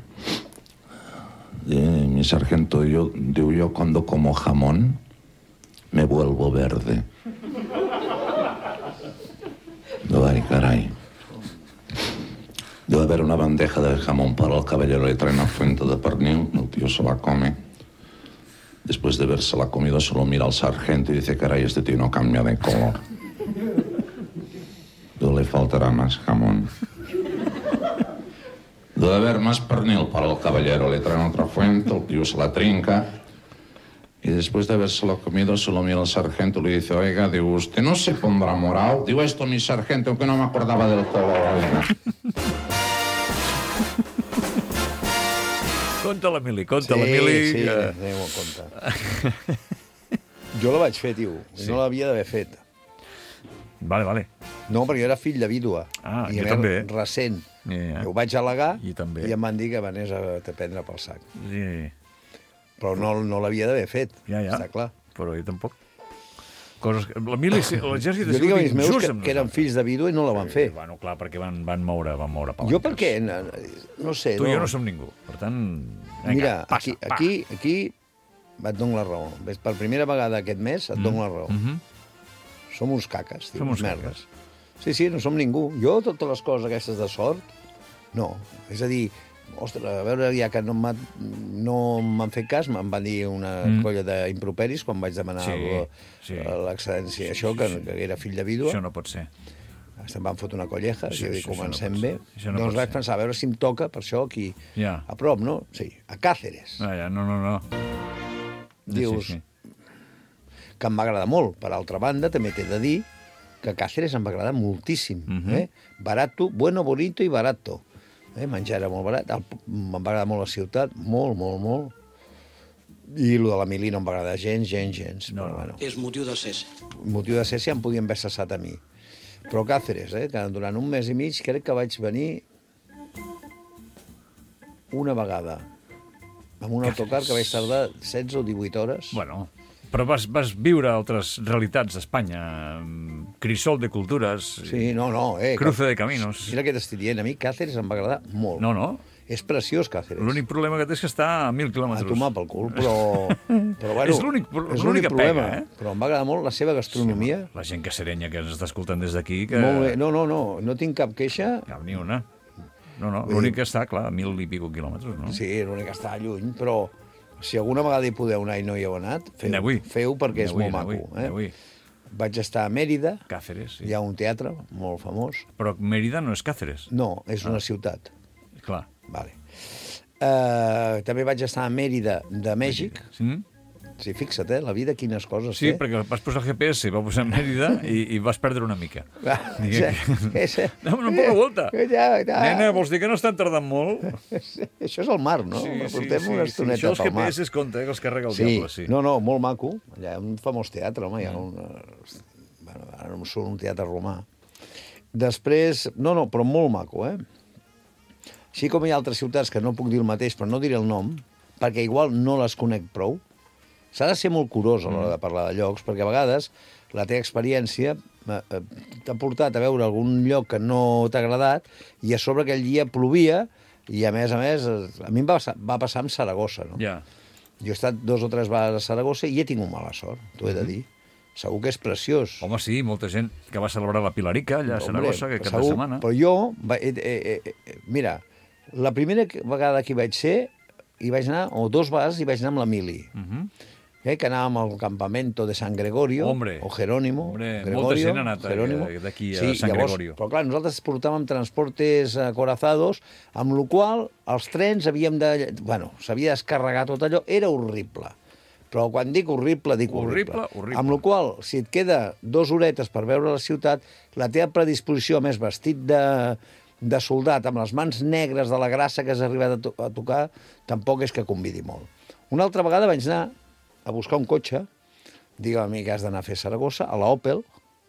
Eh, mi sargento, yo, digo, yo cuando como jamón me vuelvo verde. Digo, ay, caray. Debe haber una bandeja de jamón para el caballero, le traen una fuente de pernil, el tío se la come. Después de haberse la comido, solo mira al sargento y dice, caray, este tío no cambia de color. No le faltará más jamón. Debe haber más pernil para el caballero. Le traen otra fuente, el tío se la trinca. Y después de habérselo comido, solo mira al sargento y le dice, oiga, digo, ¿usted no se pondrá morado? Digo, esto, mi sargento, que no me acordaba del color, oiga. Conta la mili, conta Sí, la mili. sí, que- aneu a compte. Jo la vaig fer, tio, i Sí. no l'havia d'haver fet. Vale, vale. No, perquè jo era fill de vídua. Ah, I jo a més, també. recent. Ja, ja. Ho vaig al·legar Jo també. i em van dir que venés a te prendre pel sac. Sí, Però no, no l'havia d'haver fet, ja, ja. està clar. Però jo tampoc. Coses que... La mili, sí, l'exèrcit Jo dic a amics meus injust que, amb que eren nosaltres. fills de vídua i no la van fer. Bueno, clar, perquè van, van moure, van moure palanques. Jo per què? No, no sé. Tu i jo no som ningú, per tant... Vinga, Mira, passa, aquí, va. aquí, aquí et dono la raó. Ves, per primera vegada aquest mes et dono la raó. Mm -hmm. Som uns caques, tio, Som uns uns merdes. Sí, sí, no som ningú. Jo, totes les coses aquestes de sort, no. És a dir, ostres, a veure, ja que no m'han no fet cas, me'n van dir una mm. colla d'improperis quan vaig demanar sí, el, sí. l'excedència. Sí, això, sí, que, sí. que era fill de vídua. Això no pot ser. Se'm van fotre una colleja, Sí, i jo dic, sí, això comencem no bé. Això no doncs pot vaig ser. pensar, a veure si em toca, per això, aquí, Ja. a prop, no? Sí, a Càceres. Ah, ja, no, no, no. Dius, Sí, sí. que em va agradar molt. Per altra banda, també t'he de dir que Càceres em va agradar moltíssim. Mhm. eh? Barato, bueno, bonito i barato. Eh? Menjar era molt barat. El, em va agradar molt la ciutat, molt, molt, molt. I el de la Mili no em va agradar gens, gens, gens. No, Però, no. bueno, És motiu de cés. motiu de ser si em podien haver cessat a mi. Però Càceres, eh? que durant un mes i mig crec que vaig venir una vegada amb un autocar que vaig tardar setze o divuit hores. Bueno, però vas, vas viure altres realitats d'Espanya. Crisol de cultures. Sí, no, no. Eh, Cruce que- de caminos. Mira què t'estic dient. A mi Càceres em va agradar molt. No, no. És preciós, Càceres. L'únic problema que té és que està a mil A quilòmetres. tomar pel cul, però... però bueno, És l'únic- és l'única problema. pega, eh? Però em va agradar molt la seva gastronomia. La gent que serenya que ens està escoltant des d'aquí... Que... Molt bé. No, no, no. No tinc cap queixa. Cap ni una. No, no. L'únic que està, clar, a mil i pico quilòmetres, no? Sí, l'únic que està lluny, però si alguna vegada hi podeu anar i no hi heu anat, feu, N'avui. feu perquè és N'avui, molt maco. n'avui, Eh? n'avui. Vaig estar a Mèrida, Càceres, sí. hi ha un teatre molt famós. Però Mèrida no és Càceres. No, és Ah. una ciutat. Clar. Vale. Uh, també vaig estar a Mèrida de Mèxic. Sí? Sí, fixa't, eh, la vida, quines coses Sí, té. perquè vas posar el G P S, va posar Mèrida i, i vas perdre una mica. Ah, Diguem sí, que- sí. No, una poca volta. Ja, ja. Nena, vols dir que no estan tardant molt? Això és el mar, no? Portem una estoneta Això els pel mar. G P S es compta, eh, que els carrega el Sí, diable, sí. no, no, molt maco. Allà hi ha un famós teatre, home, hi ha un... Bueno, ara no em surt un teatre romà. Després, no, no, però molt maco, eh? Així com hi ha altres ciutats que no puc dir el mateix, però no diré el nom, perquè igual no les conec prou, s'ha de ser molt curós a l'hora de parlar de llocs, perquè a vegades la teva experiència eh, eh, t'ha portat a veure algun lloc que no t'ha agradat i a sobre aquell dia plovia i, a més a més, eh, a mi em va passar, va passar amb Saragossa, no? Ja. Jo he estat dos o tres vegades a Saragossa i he tingut mala sort, t'ho he de dir. Segur que és preciós. Home, sí, molta gent que va celebrar la Pilarica allà a Hombre, Saragossa, que cap segur, de setmana. Però jo, va, eh, eh, eh, mira, la primera que- vegada que hi vaig ser, hi vaig anar, o dos vegades hi vaig anar amb la Mili. Uh -huh. eh, que anàvem al campamento de San Gregorio, Hombre. o Jerónimo. Hombre, Gregorio, molta gent ha anat Jerónimo. d'aquí a sí, San llavors, Gregorio. Però clar, nosaltres portàvem transportes acorazados, amb la qual els trens havíem de... Bueno, s'havia de descarregar tot allò, era horrible. Però quan dic horrible, dic horrible. Horrible, horrible. Amb la qual, si et queda dues horetes per veure la ciutat, la teva predisposició, a més, vestit de, de soldat, amb les mans negres de la grassa que has arribat a, to a tocar, tampoc és que convidi molt. Una altra vegada vaig anar a buscar un cotxe, digue'm a mi que has d'anar a fer a Saragossa, a la Opel,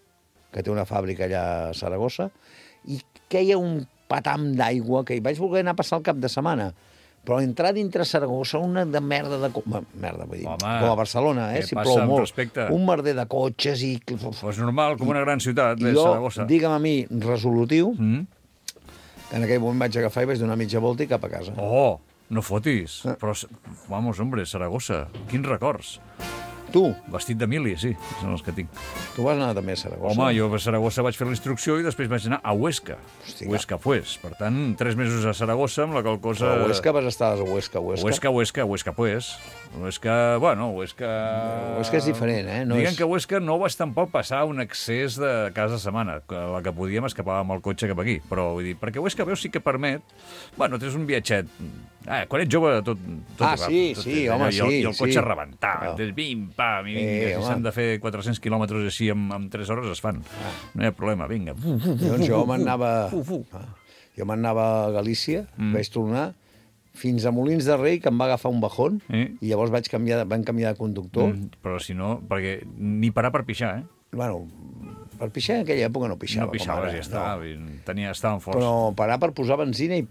que té una fàbrica allà a Saragossa, i queia un patam d'aigua que hi vaig voler anar a passar el cap de setmana. Però entrar dintre Saragossa, una de merda de... Co merda, vull dir, Home, com a Barcelona, eh, què si passa plou amb molt. respecte? Un merder de cotxes i... Pues normal, com una gran ciutat, I de jo, Saragossa. digue'm a mi, resolutiu, Mm? que en aquell moment vaig agafar i vaig donar mitja volta i cap a casa. Oh, no fotis. Ah. Però, vamos, hombre, Saragossa, quins records. Tu, Vestit de mili, sí, són els que tinc. tu vas anar també a Saragossa? Home, jo a Saragossa vaig fer la instrucció i després vaig anar a Huesca. Hòstia. Huesca, pues. Per tant, tres mesos a Saragossa, amb la qual cosa... Però a Huesca vas estar a Huesca, Huesca. Huesca, Huesca, Huesca, pues. Huesca, bueno, Huesca... Huesca és diferent, eh? No Diguem és- que a Huesca no vas tampoc passar un excés de casa setmana. Que la que podíem escapar amb el cotxe cap aquí. Però, vull dir, perquè Huesca, veus, sí que permet... Bueno, tens un viatget... Ah, quan ets jove, tot... tot Ah, rap, sí, tot sí, és, home, I el, sí, I el cotxe sí. a rebentar. Ah. Entens? Bim, pam, i vinga. Eh, si home. s'han de fer quatre-cents quilòmetres així en, en tres hores, es fan. Ah. No hi ha problema, vinga. Doncs jo m'anava... Fu, fu. Ah, jo m'anava a Galícia, Mm. vaig tornar fins a Molins de Rei, que em va agafar un bajón, Eh? i llavors vaig canviar, van canviar de conductor. Mm, però si no, perquè ni parar per pixar, eh? Bueno, per pixar en aquella època no pixava. No com pixaves ara, i ja està. no. Tenia, estaven forts. Però parar per posar benzina i prou.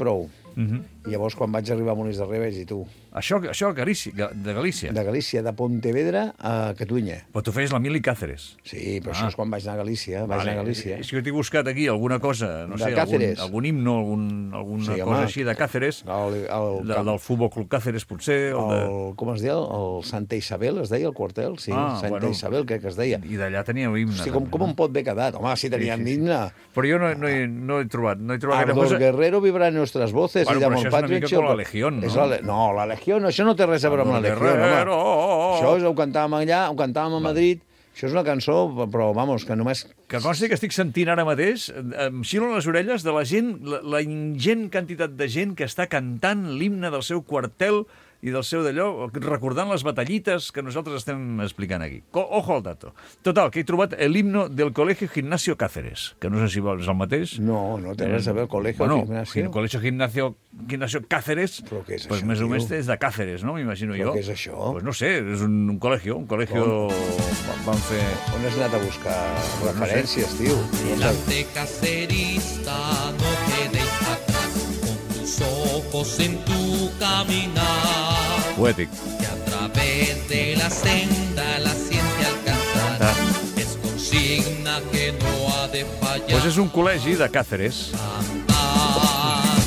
Mhm. I llavors, quan vaig arribar a Molins de Rei, vaig dir, tu, Això, això Galícia, de Galícia. de Galícia, de Pontevedra a Catalunya. Però tu feies la mili Càceres. Sí, però Ah. això és quan vaig anar a Galícia, vaig anar a Galícia. És que jo t'he buscat aquí alguna cosa, no De sé, algun, Càceres. algun himno, algun, alguna Sí, cosa home. així de Càceres, El, el, de, del Futbol Club Càceres, potser, o de... el, com es deia? El Santa Isabel, es deia, el quartel? Sí, Ah, Santa bueno. Isabel, crec que es deia. I d'allà teníeu himne. Hosti, com, també, com no? em pot haver quedat? Home, si teníem Sí, sí, sí. himne. Però jo no, no, he, no he trobat, no he trobat gaire Ardor cosa. Guerrero vibra en nuestras voces. Bueno, i de però això és una Patriot mica Show. com la Legión, no? És la, le- no, la Legió, no, això no té res a veure amb la Ardor Legió, Guerrero, home. oh, oh, oh. Això és, ho cantàvem allà, ho cantàvem a Madrid. Això és una cançó, però, vamos, que només... Que consti que estic sentint ara mateix, eh, em xilen les orelles de la gent, la, la ingent quantitat de gent que està cantant l'himne del seu quartel i del seu d'allò, recordant les batallites que nosaltres estem explicant aquí. Co Ojo al dato. Total, que he trobat l'himno del Colegio Gimnasio Cáceres, que no sé si és el mateix. No, no té res a veure el col·legi. Bueno, gimnasio. el Colegio Gimnasio, Gimnasio Cáceres, Però què és pues això, més o tio? menys és de Cáceres, no? M'imagino Però jo. què és això? Pues no sé, és un, un col·legio, un col·legio... Van fer... On has anat a buscar Pues no sé. referències, tio? Delante cacerista, no quedes atrás, con tus ojos en tu caminar, Poètic. que a través de la senda la ciencia alcanzará, es consigna que no ha de fallar. Pues és un col·legi de Cáceres. Cantar,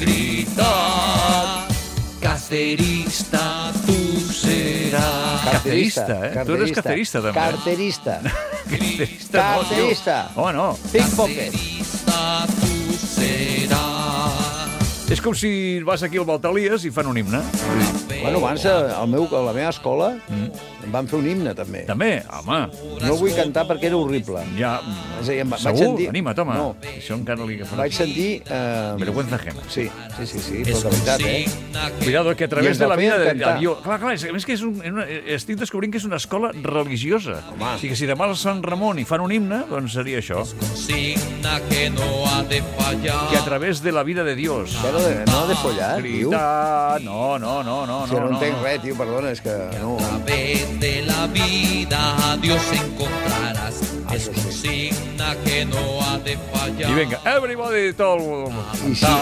gritar, cacerista tú serás. Cacerista, eh? Tu eres cacerista, també. Carterista. Cacerista, no, tio. Carterista. Home, no. Pickpocket. Cacerista tú serás. És com si vas aquí al Baltalies i fan un himne. Bueno, abans, al meu, a la meva escola, em van fer un himne, també. També, home, No el vull cantar perquè era horrible. ja... És a dir, em va- vaig Segur? sentir- Anima't, home. No. Això encara li agafarà. Vaig sentir... Eh... Vergüenza ajena. Sí, sí, sí, sí, però de veritat, eh? Cuidado, que a I través ens de la la vida feien de, cantar. de Dios... Clar, clar, és, a més que és un, una, estic descobrint que és una escola religiosa. Home. O sigui que si demà al Sant Ramon i fan un himne, doncs seria això. Consigna que no ha de fallar. Que a través de la vida de Dios... Això no de, no de follar, tio. Grita... No, no, no, no. Si no, no, entenc no. res, tio, perdona, és que no... A través de la vida a Dios encontrarás. Es consigna que no ha de fallar. I vinga, everybody, tot el món. I sí.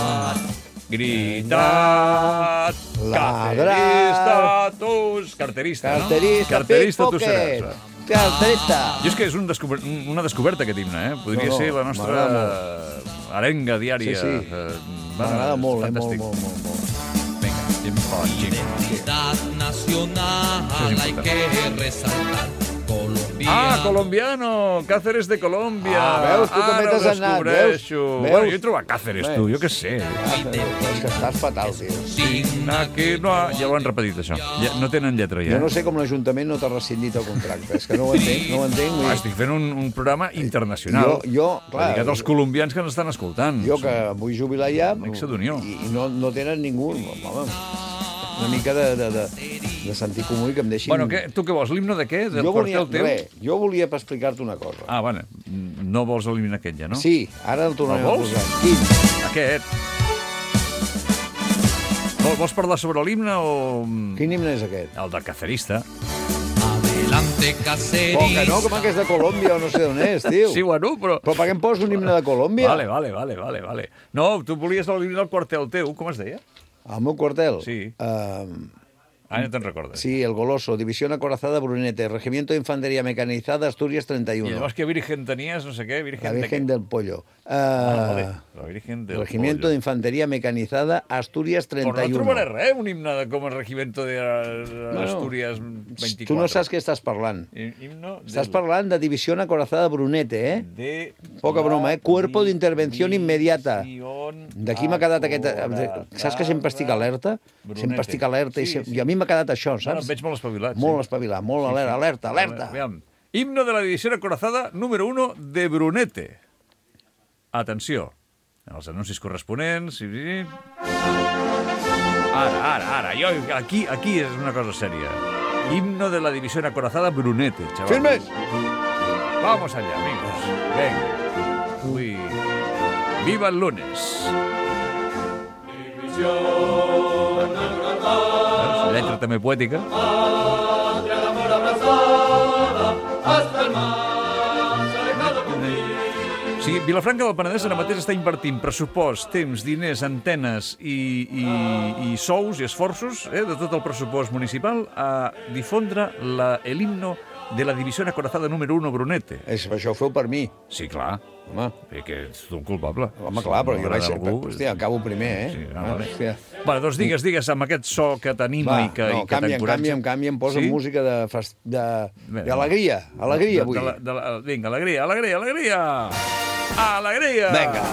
Gritat, carterista, tus... Carterista, no? Carterista, Carterista, tu pickpocket. seràs. Carterista. Jo és que és un descober una descoberta aquest himne, eh? Podria No, no, ser la nostra m'agrada arenga diària. Sí, sí. Eh, M'agrada molt, eh? Molt, fantàstic. molt, molt, molt. Vinga, ximpa, ximpa. Identidad nacional hay que resaltar. Colombia. Ah, colombiano, Cáceres de Colòmbia. Ah, veus, tu també Ara ho t'has anat, descobreixo. veus? Bueno, Veus? jo he trobat Cáceres, tu, jo què sé. Ah, és que estàs fatal, tio. Signa que no... ha- Ja ho han repetit, això. Ja, no tenen lletra, ja. Jo no sé com l'Ajuntament no t'ha rescindit el contracte. És que no ho entenc, no ho entenc. Vull Ah, dir, estic fent un, un programa internacional. Jo, jo, clar, dedicat als colombians que ens estan escoltant. jo que vull jubilar ja... Nexe d'Unió. I, i no, no tenen ningú... Home, una mica de, de, de, de sentit comú i que em deixin... Bueno, què, tu què vols? L'himne de què? Del jo volia, quartel teu? res, jo volia per explicar-te una cosa. Ah, bueno, no vols eliminar aquest ja, no? Sí, ara el tornarem El a vols? posar. Quin? Aquest. Vol, vols parlar sobre l'himne o... Quin himne és aquest? El de Cacerista. Adelante, cacerista. Oh, que no, com que és de Colòmbia o no sé d'on és, tio. Sí, bueno, però... Però per què em poses un himne de Colòmbia? Vale, vale, vale, vale, vale. No, tu volies eliminar el quartel teu, com es deia? Al meu quartel? Sí. Uh, Ah, no te'n recordes. sí, el Goloso, División Acorazada Brunete, Regimiento de Infantería Mecanizada Asturias treinta y I uno. llavors què virgen tenies, no sé què, virgen La de Virgen què? del Pollo. Uh, Ah, vale. La virgen del Regimiento Pollo. de Infantería Mecanizada Asturias Però treinta y no uno. trobaré res, un himne de com el regimiento de uh, Asturias veinticuatro. Tu no saps què estàs parlant. Himno Estàs del- parlant de División Acorazada Brunete, eh? de... Poca broma, eh? Cuerpo d'intervención immediata. Divisió D'aquí m'ha quedat aquest... Saps que sempre estic alerta? Sempre estic alerta i, Sí, sempre... sí. I a mi m'ha quedat això, Bueno, saps? em veig molt espavilat. Molt sí. espavilat, molt alerta, alerta, alerta. Aviam. Himno de la división acorazada número uno de Brunete. Atenció. Els anuncis corresponents... Sí, sí. Ara, ara, ara. Jo, aquí, aquí és una cosa sèria. Himno de la división acorazada Brunete, chaval. Firmes! Vamos allá, amigos. Venga. Uy. Viva el lunes. La letra també poètica. Sí, Vilafranca del Penedès ara mateix està invertint pressupost, temps, diners, antenes i, i, i sous i esforços eh, de tot el pressupost municipal a difondre la, el himno de la División Acorazada número uno Brunete. És, això ho feu per mi. Sí, clar. Home. Que ets un culpable. Home, clar, però jo vaig ser... Hòstia, acabo primer, eh? Sí, ah, vale. Vale, doncs digues, digues, amb aquest so que t'anima i que, no, i que canviem, t'encoratja. canviem, canviem, posa sí? música de... Fest... de... d'alegria, alegria, avui. De, de, de, de, vinga, alegria, alegria, alegria! Alegria! Vinga.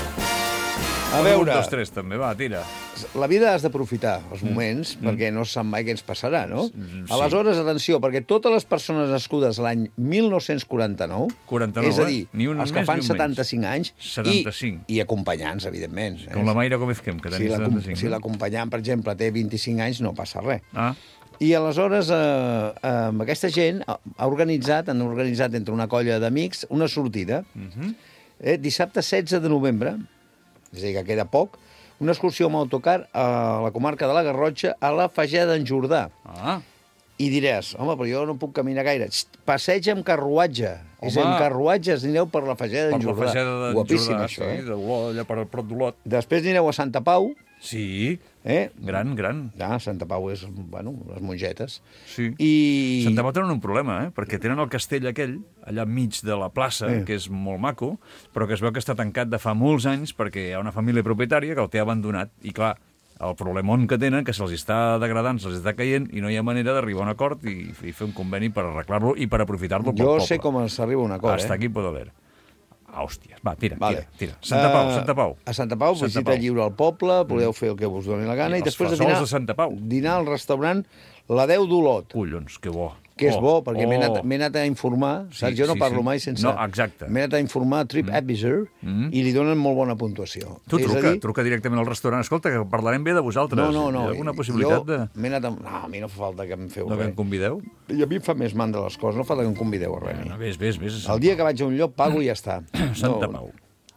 A veure... Un, dos, tres, també, va, tira. La vida has d'aprofitar els moments, mm. perquè no sap mai què ens passarà, no? Sí. Aleshores, atenció, perquè totes les persones nascudes l'any mil nou-cents quaranta-nou, quaranta-nou, és a dir, eh? els que fan setanta-cinc anys, setanta-cinc. I, i acompanyants, evidentment. Com eh? la Mayra Gómez Quem, que tenia si setanta-cinc. Si l'acompanyant, per exemple, té vint-i-cinc anys, no passa res. Ah. I aleshores, eh, eh, aquesta gent ha organitzat, han organitzat entre una colla d'amics una sortida, Uh-huh. eh, dissabte setze de novembre, és a dir, que queda poc, una excursió amb autocar a la comarca de la Garrotxa, a la Fageda d'en Jordà. Ah. I diràs, home, però jo no puc caminar gaire. Txt, passeig amb carruatge. Home. És amb carruatges, anireu per la Fageda d'en Jordà. Per la Fageda d'en Guapíssim, Jordà, això, sí, eh? d'Olot, allà per prop d'Olot. Després anireu a Santa Pau. Sí, eh? gran, gran. Ah, Santa Pau és, bueno, les mongetes. Sí. I... Santa Pau tenen un problema, eh? Perquè tenen el castell aquell, allà enmig de la plaça, Sí. que és molt maco, però que es veu que està tancat de fa molts anys perquè hi ha una família propietària que el té abandonat. I clar, el problemon que tenen, que se'ls està degradant, se'ls està caient, i no hi ha manera d'arribar a un acord i, i fer un conveni per arreglar-lo i per aprofitar-lo pel Jo poble. sé com s'arriba a un acord, Hasta eh? aquí puedo leer. Hòsties, va, tira, Vale. tira, tira. Santa Pau, Uh, Santa Pau. A Santa Pau, Santa visita Pau. lliure al poble, podeu fer el que us doni la gana, I i, els després de fesols dinar, de Santa Pau. dinar al restaurant La Deu d'Olot, Collons, que bo. que és Oh, bo, perquè oh. m'he anat, m'he anat a informar, Sí, saps? Jo no sí, parlo sí. mai sense... No, exacte. M'he anat a informar a TripAdvisor Mm. i li donen molt bona puntuació. Tu És a truca, dir, truca directament al restaurant. Escolta, que parlarem bé de vosaltres. No, no, no. Hi ha alguna possibilitat jo de... m'he anat a... No, a mi no fa falta que em feu No que res. em convideu? I a mi em fa més mandra les coses, no fa falta que em convideu a res. No, vés, vés, vés. El dia que vaig a un lloc pago i ja està. Santa No. Pau.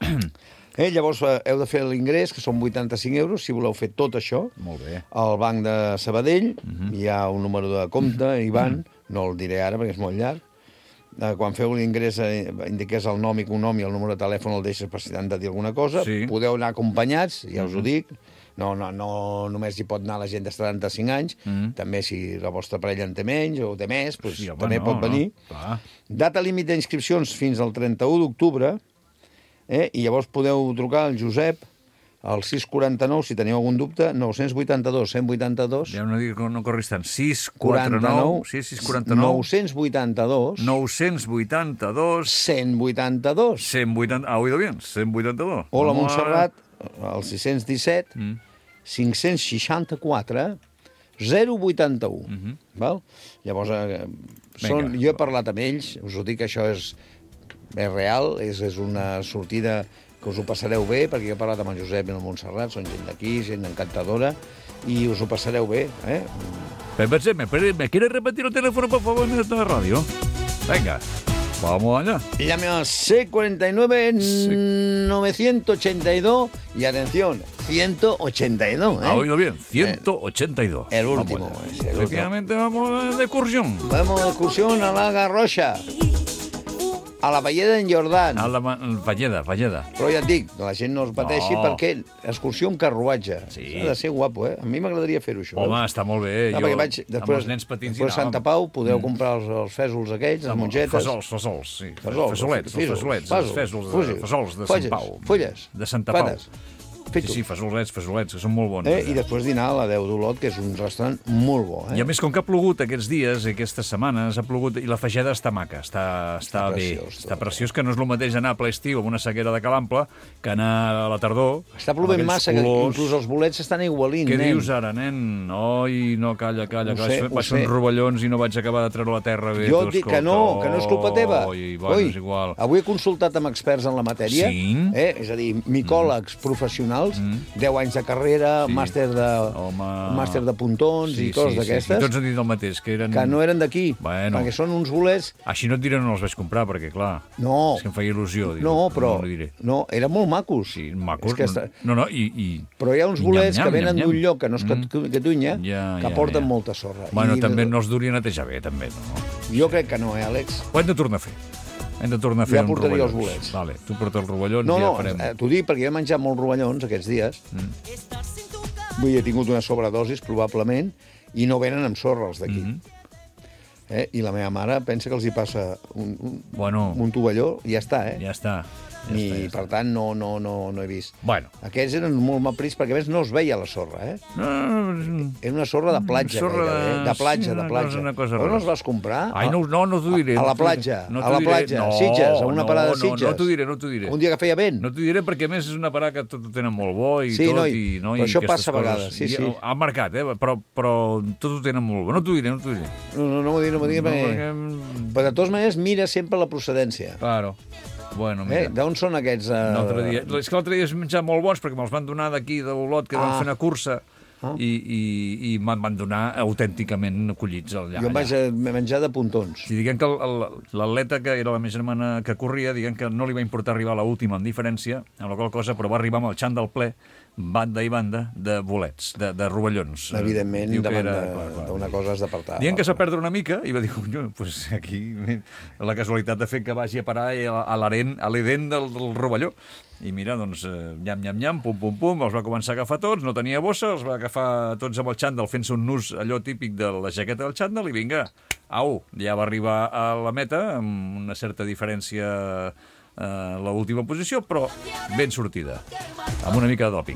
Eh, llavors eh, heu de fer l'ingrés, que són vuitanta-cinc euros, si voleu fer tot això. Molt bé. Al banc de Sabadell, Mhm. hi ha un número de compte, Ivan, no el diré ara perquè és molt llarg. Eh, quan feu l'ingrés, eh, indiqués el nom i cognom i el número de telèfon, el deixes per si t'han de dir alguna cosa. Sí. Podeu anar acompanyats, ja Mhm. us ho dic. No, no, no només hi pot anar la gent de setanta-cinc anys, Mhm. també si la vostra parella en té menys o té més, doncs Sí, home, també no, pot venir. No. Clar. Data límit d'inscripcions fins al trenta-u d'octubre, eh? I llavors podeu trucar al Josep al sis quaranta nou, si teniu algun dubte, nou vuit dos, cent vuitanta-dos, Ja no dic que no corris tant. sis quatre nou, quaranta-nou, sí, sis quatre nou, nou vuitanta-dos, nou vuitanta-dos, cent vuitanta-dos, cent vuitanta... ¿Ha oído bien? cent vuitanta-dos. o la Vamos a- Montserrat, al sis disset, Mm. cinc seixanta-quatre, zero vuitanta-u. Mhm. Val? Llavors, eh, són, Vinga. jo he parlat amb ells, us ho dic, això és, és real, és, és una sortida que us ho passareu bé, perquè jo he parlat amb en Josep i el Montserrat, són gent d'aquí, gent encantadora, i us ho passareu bé, eh? Pepe, ¿me, ¿me quieres repetir el teléfono, por favor, en esta radio? Venga, vamos allá. Llame al C cuarenta y nueve novecientos ochenta y dos y atención, ciento ochenta y dos, ¿eh? ¿Ha oído bien? ciento ochenta y dos. El último, Vamos allá. es el Efectivamente, vamos de excursión. Vamos de excursión a la Garrocha, a la Valleda d'en Jordà. A la ma- Valleda, Valleda. Però ja et dic, la gent no es pateixi No. perquè excursió amb carruatge. Sí. Ha de ser guapo, eh? A mi m'agradaria fer-ho, això. Home, està molt bé. Ah, jo, perquè vaig, amb després, els nens petits després a Santa Pau podeu comprar els, els fèsols aquells, les mongetes. Fesols, fesols, sí. Fesols, Fesolets, els fesols, fesolets, els fesols, fesols, de, fulles, fesols de fulles, Sant Pau. fulles, De Santa Pau. pates. Sí, Fes-ho. sí, fesolets, fesolets, que són molt bons. Eh? allà. I després dinar a la Deu d'Olot, que és un restaurant molt bo. Eh? I a més, com que ha plogut aquests dies, aquestes setmanes, ha plogut, i la Fageda està maca, està, està, Està bé. preciós, Està tot. preciós, que no és el mateix anar a ple estiu amb una sequera de calample que anar a la tardor. Està amb plovent aquells massa, que colors. inclús els bolets s'estan igualint, Què nen. dius ara, nen? Oi, no, calla, calla, Ho que sé, vaig, ho vaig fer sé. uns rovellons i no vaig acabar de treure la terra bé. Jo tu, et dic que escolta. no, que no és culpa teva. Oi, bueno, Oi, és igual. avui he consultat amb experts en la matèria, Sí? eh? És a dir, micòlegs professionals, deu anys de carrera, Sí. màster de, Home. màster de puntons Sí, i coses sí, sí, d'aquestes, sí. Tots han dit el mateix, que eren... que no eren d'aquí, Bueno. perquè són uns bolets... Així no et diré on els vaig comprar, perquè, clar, No, és que em feia il·lusió. Dir, no, però No ho diré. no, eren molt macos. Sí, macos. És que està... No, no, i... i... Però hi ha uns i bolets nyam, que nyam, venen nyam, d'un nyam. lloc que no és Mm. Cat- Catalunya, Ja, que ja, porten ja. molta sorra. Bueno, I també no els duria netejar bé, també, no? Jo crec que no, eh, Àlex? Ho hem de tornar a fer. Hem de tornar a fer ja uns portaria els rovellons. bolets. Vale, tu porta els rovellons No, i ja no, farem... eh, t'ho dic perquè he menjat molts rovellons aquests dies. Mm. Vull dir, he tingut una sobredosis, probablement, i no venen amb sorra, els d'aquí. Mm -hmm. eh? I la meva mare pensa que els hi passa un, un, bueno, un tovalló i ja està, eh? Ja està. Ja I, està, ja per està. tant, no, no, no, no he vist. Bueno. Aquests eren molt mal prits, perquè a més no es veia la sorra, eh? No, Era una sorra de platja, sorra gairebé, eh? De platja, sí, de una platja. cosa- una cosa Però no rara. els vas comprar? Ai, no, no, no t'ho diré. A, a no la t'ho diré. platja, No a t'ho la diré. platja, No, Sitges, a una no, parada de no, Sitges. No t'ho diré, no t'ho diré. Un dia que feia vent. No t'ho diré perquè, a més, és una parada que tot ho tenen molt bo i Sí, tot. noi, I, no, però i això aquestes passa a coses. vegades, sí, I, sí. Al mercat, eh? Però, però tot ho tenen molt bo. No t'ho diré, no t'ho diré. No, no, no m'ho digui, no m'ho digui, No, perquè... perquè... Però de totes maneres, mira sempre la procedència. Claro. Bueno, mira. Eh? D'on són aquests... Uh... L'altre dia... És que l'altre dia has menjat molt bons perquè me'ls van donar d'aquí, de l'Olot, que ah. van fer una cursa ah. i, i, i me'n van donar autènticament collits allà. Jo em vaig a menjar de puntons. Si diguem que l'atleta, que era la meva germana que corria, diguem que no li va importar arribar a l'última en diferència, amb la qual cosa, però va arribar amb el xant del ple, banda i banda, de bolets, de, de rovellons. Evidentment, Diu que davant era- d'una cosa has d'apartar. Dient que s'ha perdre una mica, i va dir, conyo, pues aquí la casualitat de fer que vagi a parar a l'aren- a l'edent del, del rovelló. I mira, doncs, eh, nyam, nyam, nyam, pum, pum, pum, els va començar a agafar tots, no tenia bossa, els va agafar tots amb el xandall, fent-se un nus allò típic de la jaqueta del xandall, i vinga, au, ja va arribar a la meta, amb una certa diferència a l'última posició, però ben sortida, amb una mica de doping.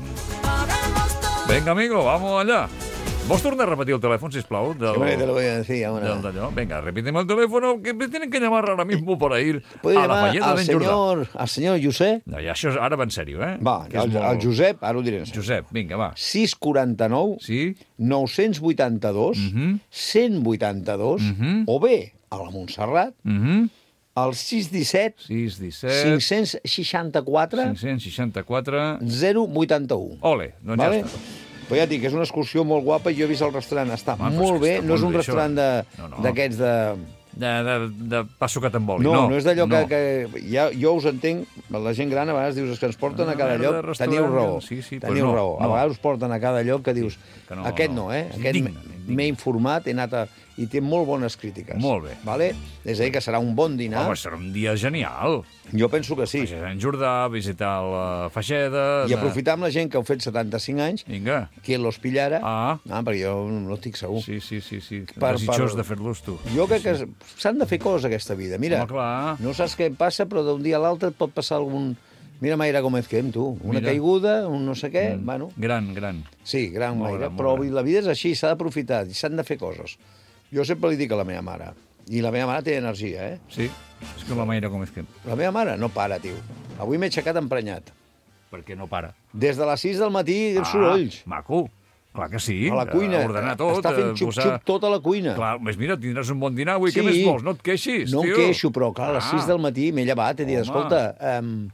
Venga, amigo, vamos allá. ¿Vos tornar a repetir el teléfono, sisplau? Del, Sí, te lo voy a decir ahora. del d'allò? Venga, repíteme el teléfono, que me tienen que llamar ahora mismo para ir Puede a la llamar falleda al d'en Jordà. senyor, al senyor Josep. No, ja això és- ara va en sèrio, eh? Va, Que és el, molt- el Josep, ara ho diré. en sèrio. Josep, vinga, va. sis quaranta-nou, Sí? nou-cents vuitanta-dos, Mhm. cent vuitanta-dos, Mhm. o bé a la Montserrat, Mhm. al sis disset, sis disset, cinc-cents seixanta-quatre, cinc-cents seixanta-quatre... zero vuitanta-u. Ole, doncs Vale? ja està. Però ja et dic, és una excursió molt guapa i jo he vist el restaurant, està Home, però molt és que bé, està no és molt un bé, restaurant això. de- No, no. d'aquests de... De, de, de pa sucat amb oli. No, no, no és d'allò no. que, que ja, jo us entenc, la gent gran a vegades dius "És que ens porten Una a cada merda de lloc, restaurant, teniu raó, sí, sí, pues teniu no, raó. A no. vegades us porten a cada lloc que dius, que no, aquest no. no, eh? És Aquest indigne, m- indigne. m'he informat, he anat a... i té molt bones crítiques. Molt bé. Vale? És a dir, que serà un bon dinar. Home, serà un dia genial. Jo penso que sí. Visitar en Jordà, visitar la Feixeda... I aprofitar amb la gent que heu fet setanta-cinc anys, Vinga. qui los pillara, Ah. ah, perquè jo no estic segur. Sí, sí, sí, sí. Per- Desitjós per- de fer-los, tu. Jo crec que s'han de fer coses aquesta vida. Mira, Home, clar. no saps què passa, però d'un dia a l'altre et pot passar algun... Mira Mayra Gómez Quem, tu. Una Mira. caiguda, un no sé què, mm. bueno... Gran, gran. Sí, gran Molt Mayra, gran, molt però gran. la vida és així, s'ha d'aprofitar, i s'han de fer coses. Jo sempre li dic a la meva mare, i la meva mare té energia, eh? Sí, és que la Mayra com és que... La meva mare no para, tio. Avui m'he aixecat emprenyat. Perquè no para. Des de les sis del matí, els sorolls. Maco. Clar que sí. A la cuina. A ordenar tot. Està fent a xup-xup tota la cuina. Clar, més mira, tindràs un bon dinar avui. Què més vols? No et queixis, No em tio. queixo, però clar, a les Ah. sis del matí m'he llevat, he dit, Home. escolta, um,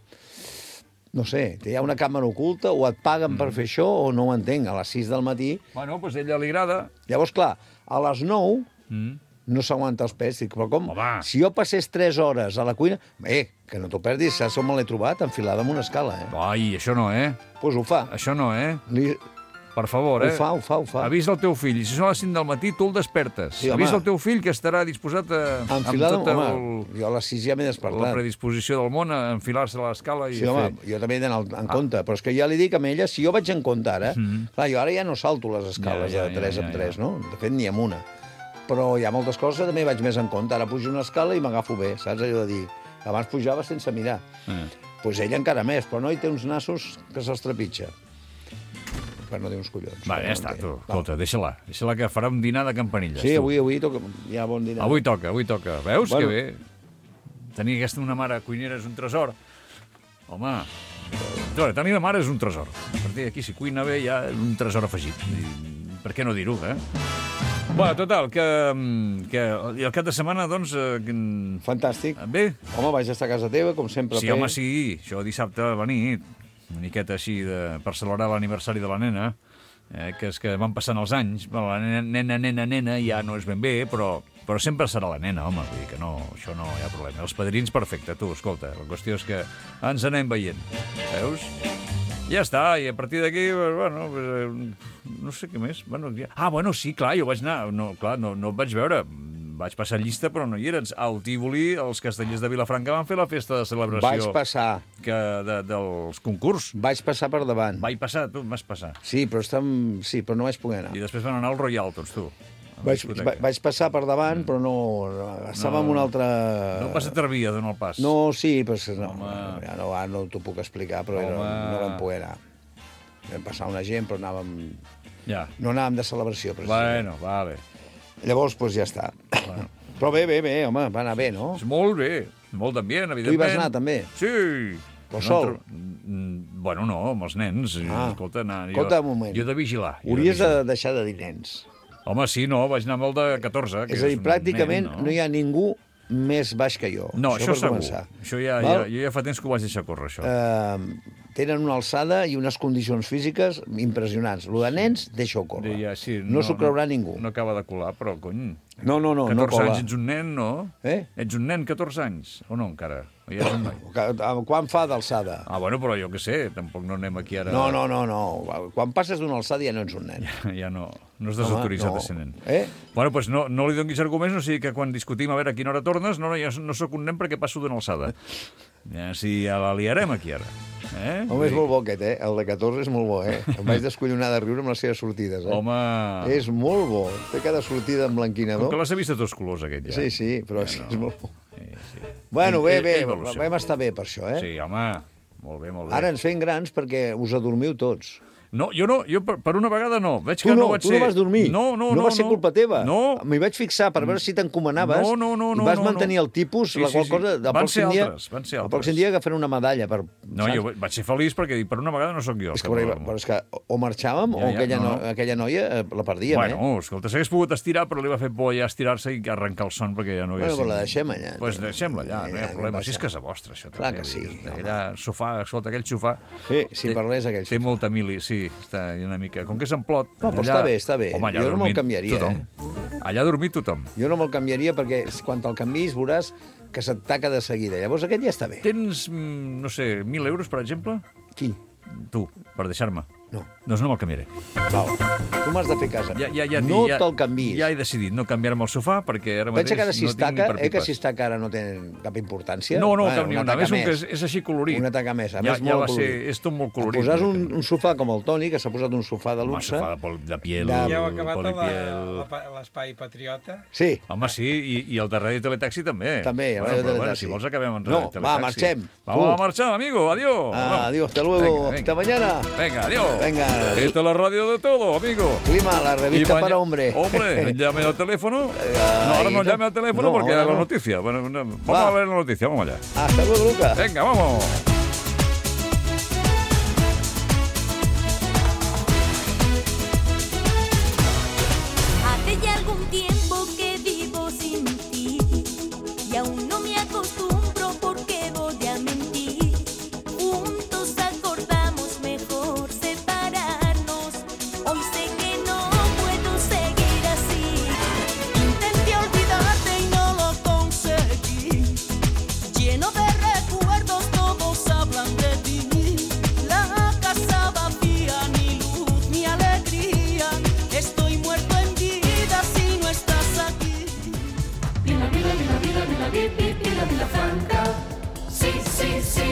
no sé, hi ha una càmera oculta, o et paguen mm. per fer això, o no ho entenc, a les sis del matí. Bueno, doncs a ella li agrada. Llavors, clar, a les nou Mm. no s'aguanta els pes. Dic, però com? Home. Si jo passés tres hores a la cuina... Eh, que no t'ho perdis, saps on me l'he trobat? Enfilada amb una escala, eh? Ai, això no, eh? Doncs pues ho fa. Això no, eh? Li... Per favor, eh? Ho fa, ho fa, ho fa. Avisa el teu fill. I si són les cinc del matí, tu el despertes. Sí, home. Avisa el teu fill que estarà disposat a... Enfilada, amb tota home, jo a les sis ja m'he la despertat. predisposició del món a enfilar-se a l'escala i Sí, a home, fer... jo també he d'anar en compte, però és que ja li dic a ella, si jo vaig en compte ara, Mhm. clar, jo ara ja no salto les escales Ja, ja, de tres ja, en ja, tres, ja. no? De fet, ni amb una. Però hi ha moltes coses que també vaig més en compte. Ara pujo una escala i m'agafo bé, saps allò de dir? Abans pujava sense mirar. Eh. Doncs pues ella encara més, però no hi té uns nassos que se'ls trepitja. Per no dir uns collons. Va, ja està, tu. Escolta, deixa-la. Deixa-la que farà un dinar de campanilles. Sí, tu. avui, avui toca, hi ha bon dinar. Avui toca, avui toca. Veus Bueno. que bé? Tenir aquesta una mare cuinera és un tresor. Home, veure, tenir una mare és un tresor. A partir d'aquí, si cuina bé, ja és un tresor afegit. I, per què no dir-ho, eh? Bueno, total, que, que i el cap de setmana, doncs... Eh, que- Fantàstic. bé? Home, vaig estar a casa teva, com sempre. Sí, Pe. home, sí. Això dissabte a la nit, una miqueta així de, per celebrar l'aniversari de la nena, eh, que és que van passant els anys. Bueno, la nena, nena, nena, nena, ja no és ben bé, però, però sempre serà la nena, home. Vull dir que no, això no hi ha problema. Els padrins, perfecte, tu, escolta. La qüestió és que ens anem veient. Veus? Ja està, i a partir d'aquí, bueno, pues, no sé què més. Bueno, ja... Ah, bueno, sí, clar, jo vaig anar... No, clar, no, no et vaig veure. vaig passar llista, però no hi eres. Al Tívoli, els castellers de Vilafranca van fer la festa de celebració. Vaig passar. Que de, dels concurs. Vaig passar per davant. Vaig passar, tu vas passar. Sí, però, estem... sí, però no vaig poder anar. I després van anar al Royal, tots, tu. Vaig, va, vaig passar per davant, però no... Estava en un altre... No vas atrevir a donar el pas. No, sí, però no, Home. ja no, ara no t'ho puc explicar, però era, no vam poder anar. Vam passar una gent, però anàvem... Ja. No anàvem de celebració, precisament. Bueno, vale. Llavors, doncs ja està. Bueno. Però bé, bé, bé, home, va anar bé, no? És molt bé, molt d'ambient, evidentment. Tu hi vas anar, també? Sí. Però sol? No, bueno, no, amb els nens. Ah. Escolta, anar, Escolta, un moment. Jo de vigilar. Jo Hauries de, de vigilar. deixar de dir nens. Home, sí, no, vaig anar molt de catorze. Que És a dir, un pràcticament nen, no? no hi ha ningú més baix que jo. No, això, això per segur. començar. Això ja, Val? ja, jo ja fa temps que ho vaig deixar córrer, això. Uh, tenen una alçada i unes condicions físiques impressionants. Lo de nens, deixa-ho córrer. Ja, sí, no s'ho creurà no, ningú. No acaba de colar, però, cony... No, no, no, no catorze cola. anys ets un nen, no? Eh? Ets un nen, catorze anys, o no, encara? O ja ets un noi? Quan fa d'alçada? Ah, bueno, però jo què sé, tampoc no anem aquí ara... No, no, no, no. Quan passes d'una alçada ja no ets un nen. Ja, ja no, no és desautoritzat Home, a ser nen. Eh? Bueno, doncs no, no li donis arguments, no sigui que quan discutim a veure a quina hora tornes, no, no, jo no sóc un nen perquè passo d'una alçada. Ja, si ja la liarem aquí ara. Eh? Home, és molt bo aquest, eh? El de catorze és molt bo, eh? Em vaig descollonar de riure amb les seves sortides, eh? Home... És molt bo. Té cada sortida amb Com blanquinador. que les he vist de tots colors, aquest, ja. Sí, sí, però Ja sí, no. és molt bo. Sí, sí. Bueno, bé, Ell- bé, ell evoluciona. vam estar bé per això, eh? Sí, home, molt bé, molt bé. Ara ens fem grans perquè us adormiu tots. No, jo no, jo per, per una vegada no. Veig Tu que no, no vaig tu ser... no vas dormir. No, no, no. No va ser culpa teva. No. M'hi vaig fixar per veure si t'encomanaves. No, no, no, I no, vas no, mantenir no. el tipus, Sí, la sí, qual sí. cosa... El Van ser pròxim dia, altres, van ser El altres. pròxim dia agafaré una medalla per... No, saps? jo vaig ser feliç perquè per una vegada no sóc jo. És que, però, però és que o marxàvem Ja, o ja, aquella, no, no, no. aquella noia eh, la perdíem, Bueno, eh? escolta, s'hagués pogut estirar, però li va fer por ja estirar-se i arrencar el son perquè ja no hi Bueno, però la deixem allà. Doncs pues deixem-la allà, no hi ha Ja, problema. no Si és passa. casa vostra, això. Clar també. que sí, Allà, sofà, escolta, aquell sofà... Sí, si té- parlés aquell Té sofà. molta mili, sí, està una mica... Com que és en plot... No, però està bé, està bé. Home, allà Jo ha no me'l dormit canviaria, tothom. Allà ha dormit tothom. Jo no me'l canviaria perquè quan te'l canviïs veuràs que se't taca de seguida. Llavors aquest ja està bé. Tens, mm, no sé, mil euros, per exemple? Qui? Tu, per deixar-me. No. Doncs no me'l canviaré. Val. Tu m'has de fer casa. Ja, ja, ja, no ja, te'l canviïs. Ja he decidit no canviar-me el sofà perquè ara mateix Pensa que ara si no es tinc ni taca, per eh, que pipes. si es taca ara no té cap importància. No, no, Bueno, cap ni una. taca Més un que és, és així colorit. Una taca més. A ja, més, ja molt va ser, colorit. és tot molt colorit. Posàs un, un sofà com el Toni, que s'ha posat un sofà de Home, luxe. sofà de, pol- de piel, De- Ja heu acabat la- polipiel... la pa- l'espai patriota? Sí. Home, sí, i, i el de Ràdio Teletaxi també. També, el bueno, Ràdio però, bueno, Teletaxi. si vols acabem en No, Ràdio Teletaxi. va, marxem. Vamos Tu. a marchar, amigo. Adiós. Ah, adiós, hasta luego. Hasta mañana. Venga, adiós. Venga. Esta es la radio de todo, amigo. Clima, la revista maña- para hombre. Hombre, llame al teléfono. No, ahora no Ahí, llame al teléfono no, porque ahora hay la no. noticia. Bueno, no, vamos Va. a ver la noticia, vamos allá. Hasta luego, Lucas. Venga, vamos. Hace ya algún tiempo que vivo sin ti y aún no me acostumbro porque voy a mentir. Juntos acordamos mejor separarnos. Hoy sé que no puedo seguir así. Intenté olvidarte y no lo conseguí. Lleno de recuerdos todos hablan de ti. La casa vacía, ni luz ni alegría. Estoy muerto en vida si no estás aquí. Vila, vila, vila, vila, vila, vila, vila, vila Franca. Sí, sí, sí.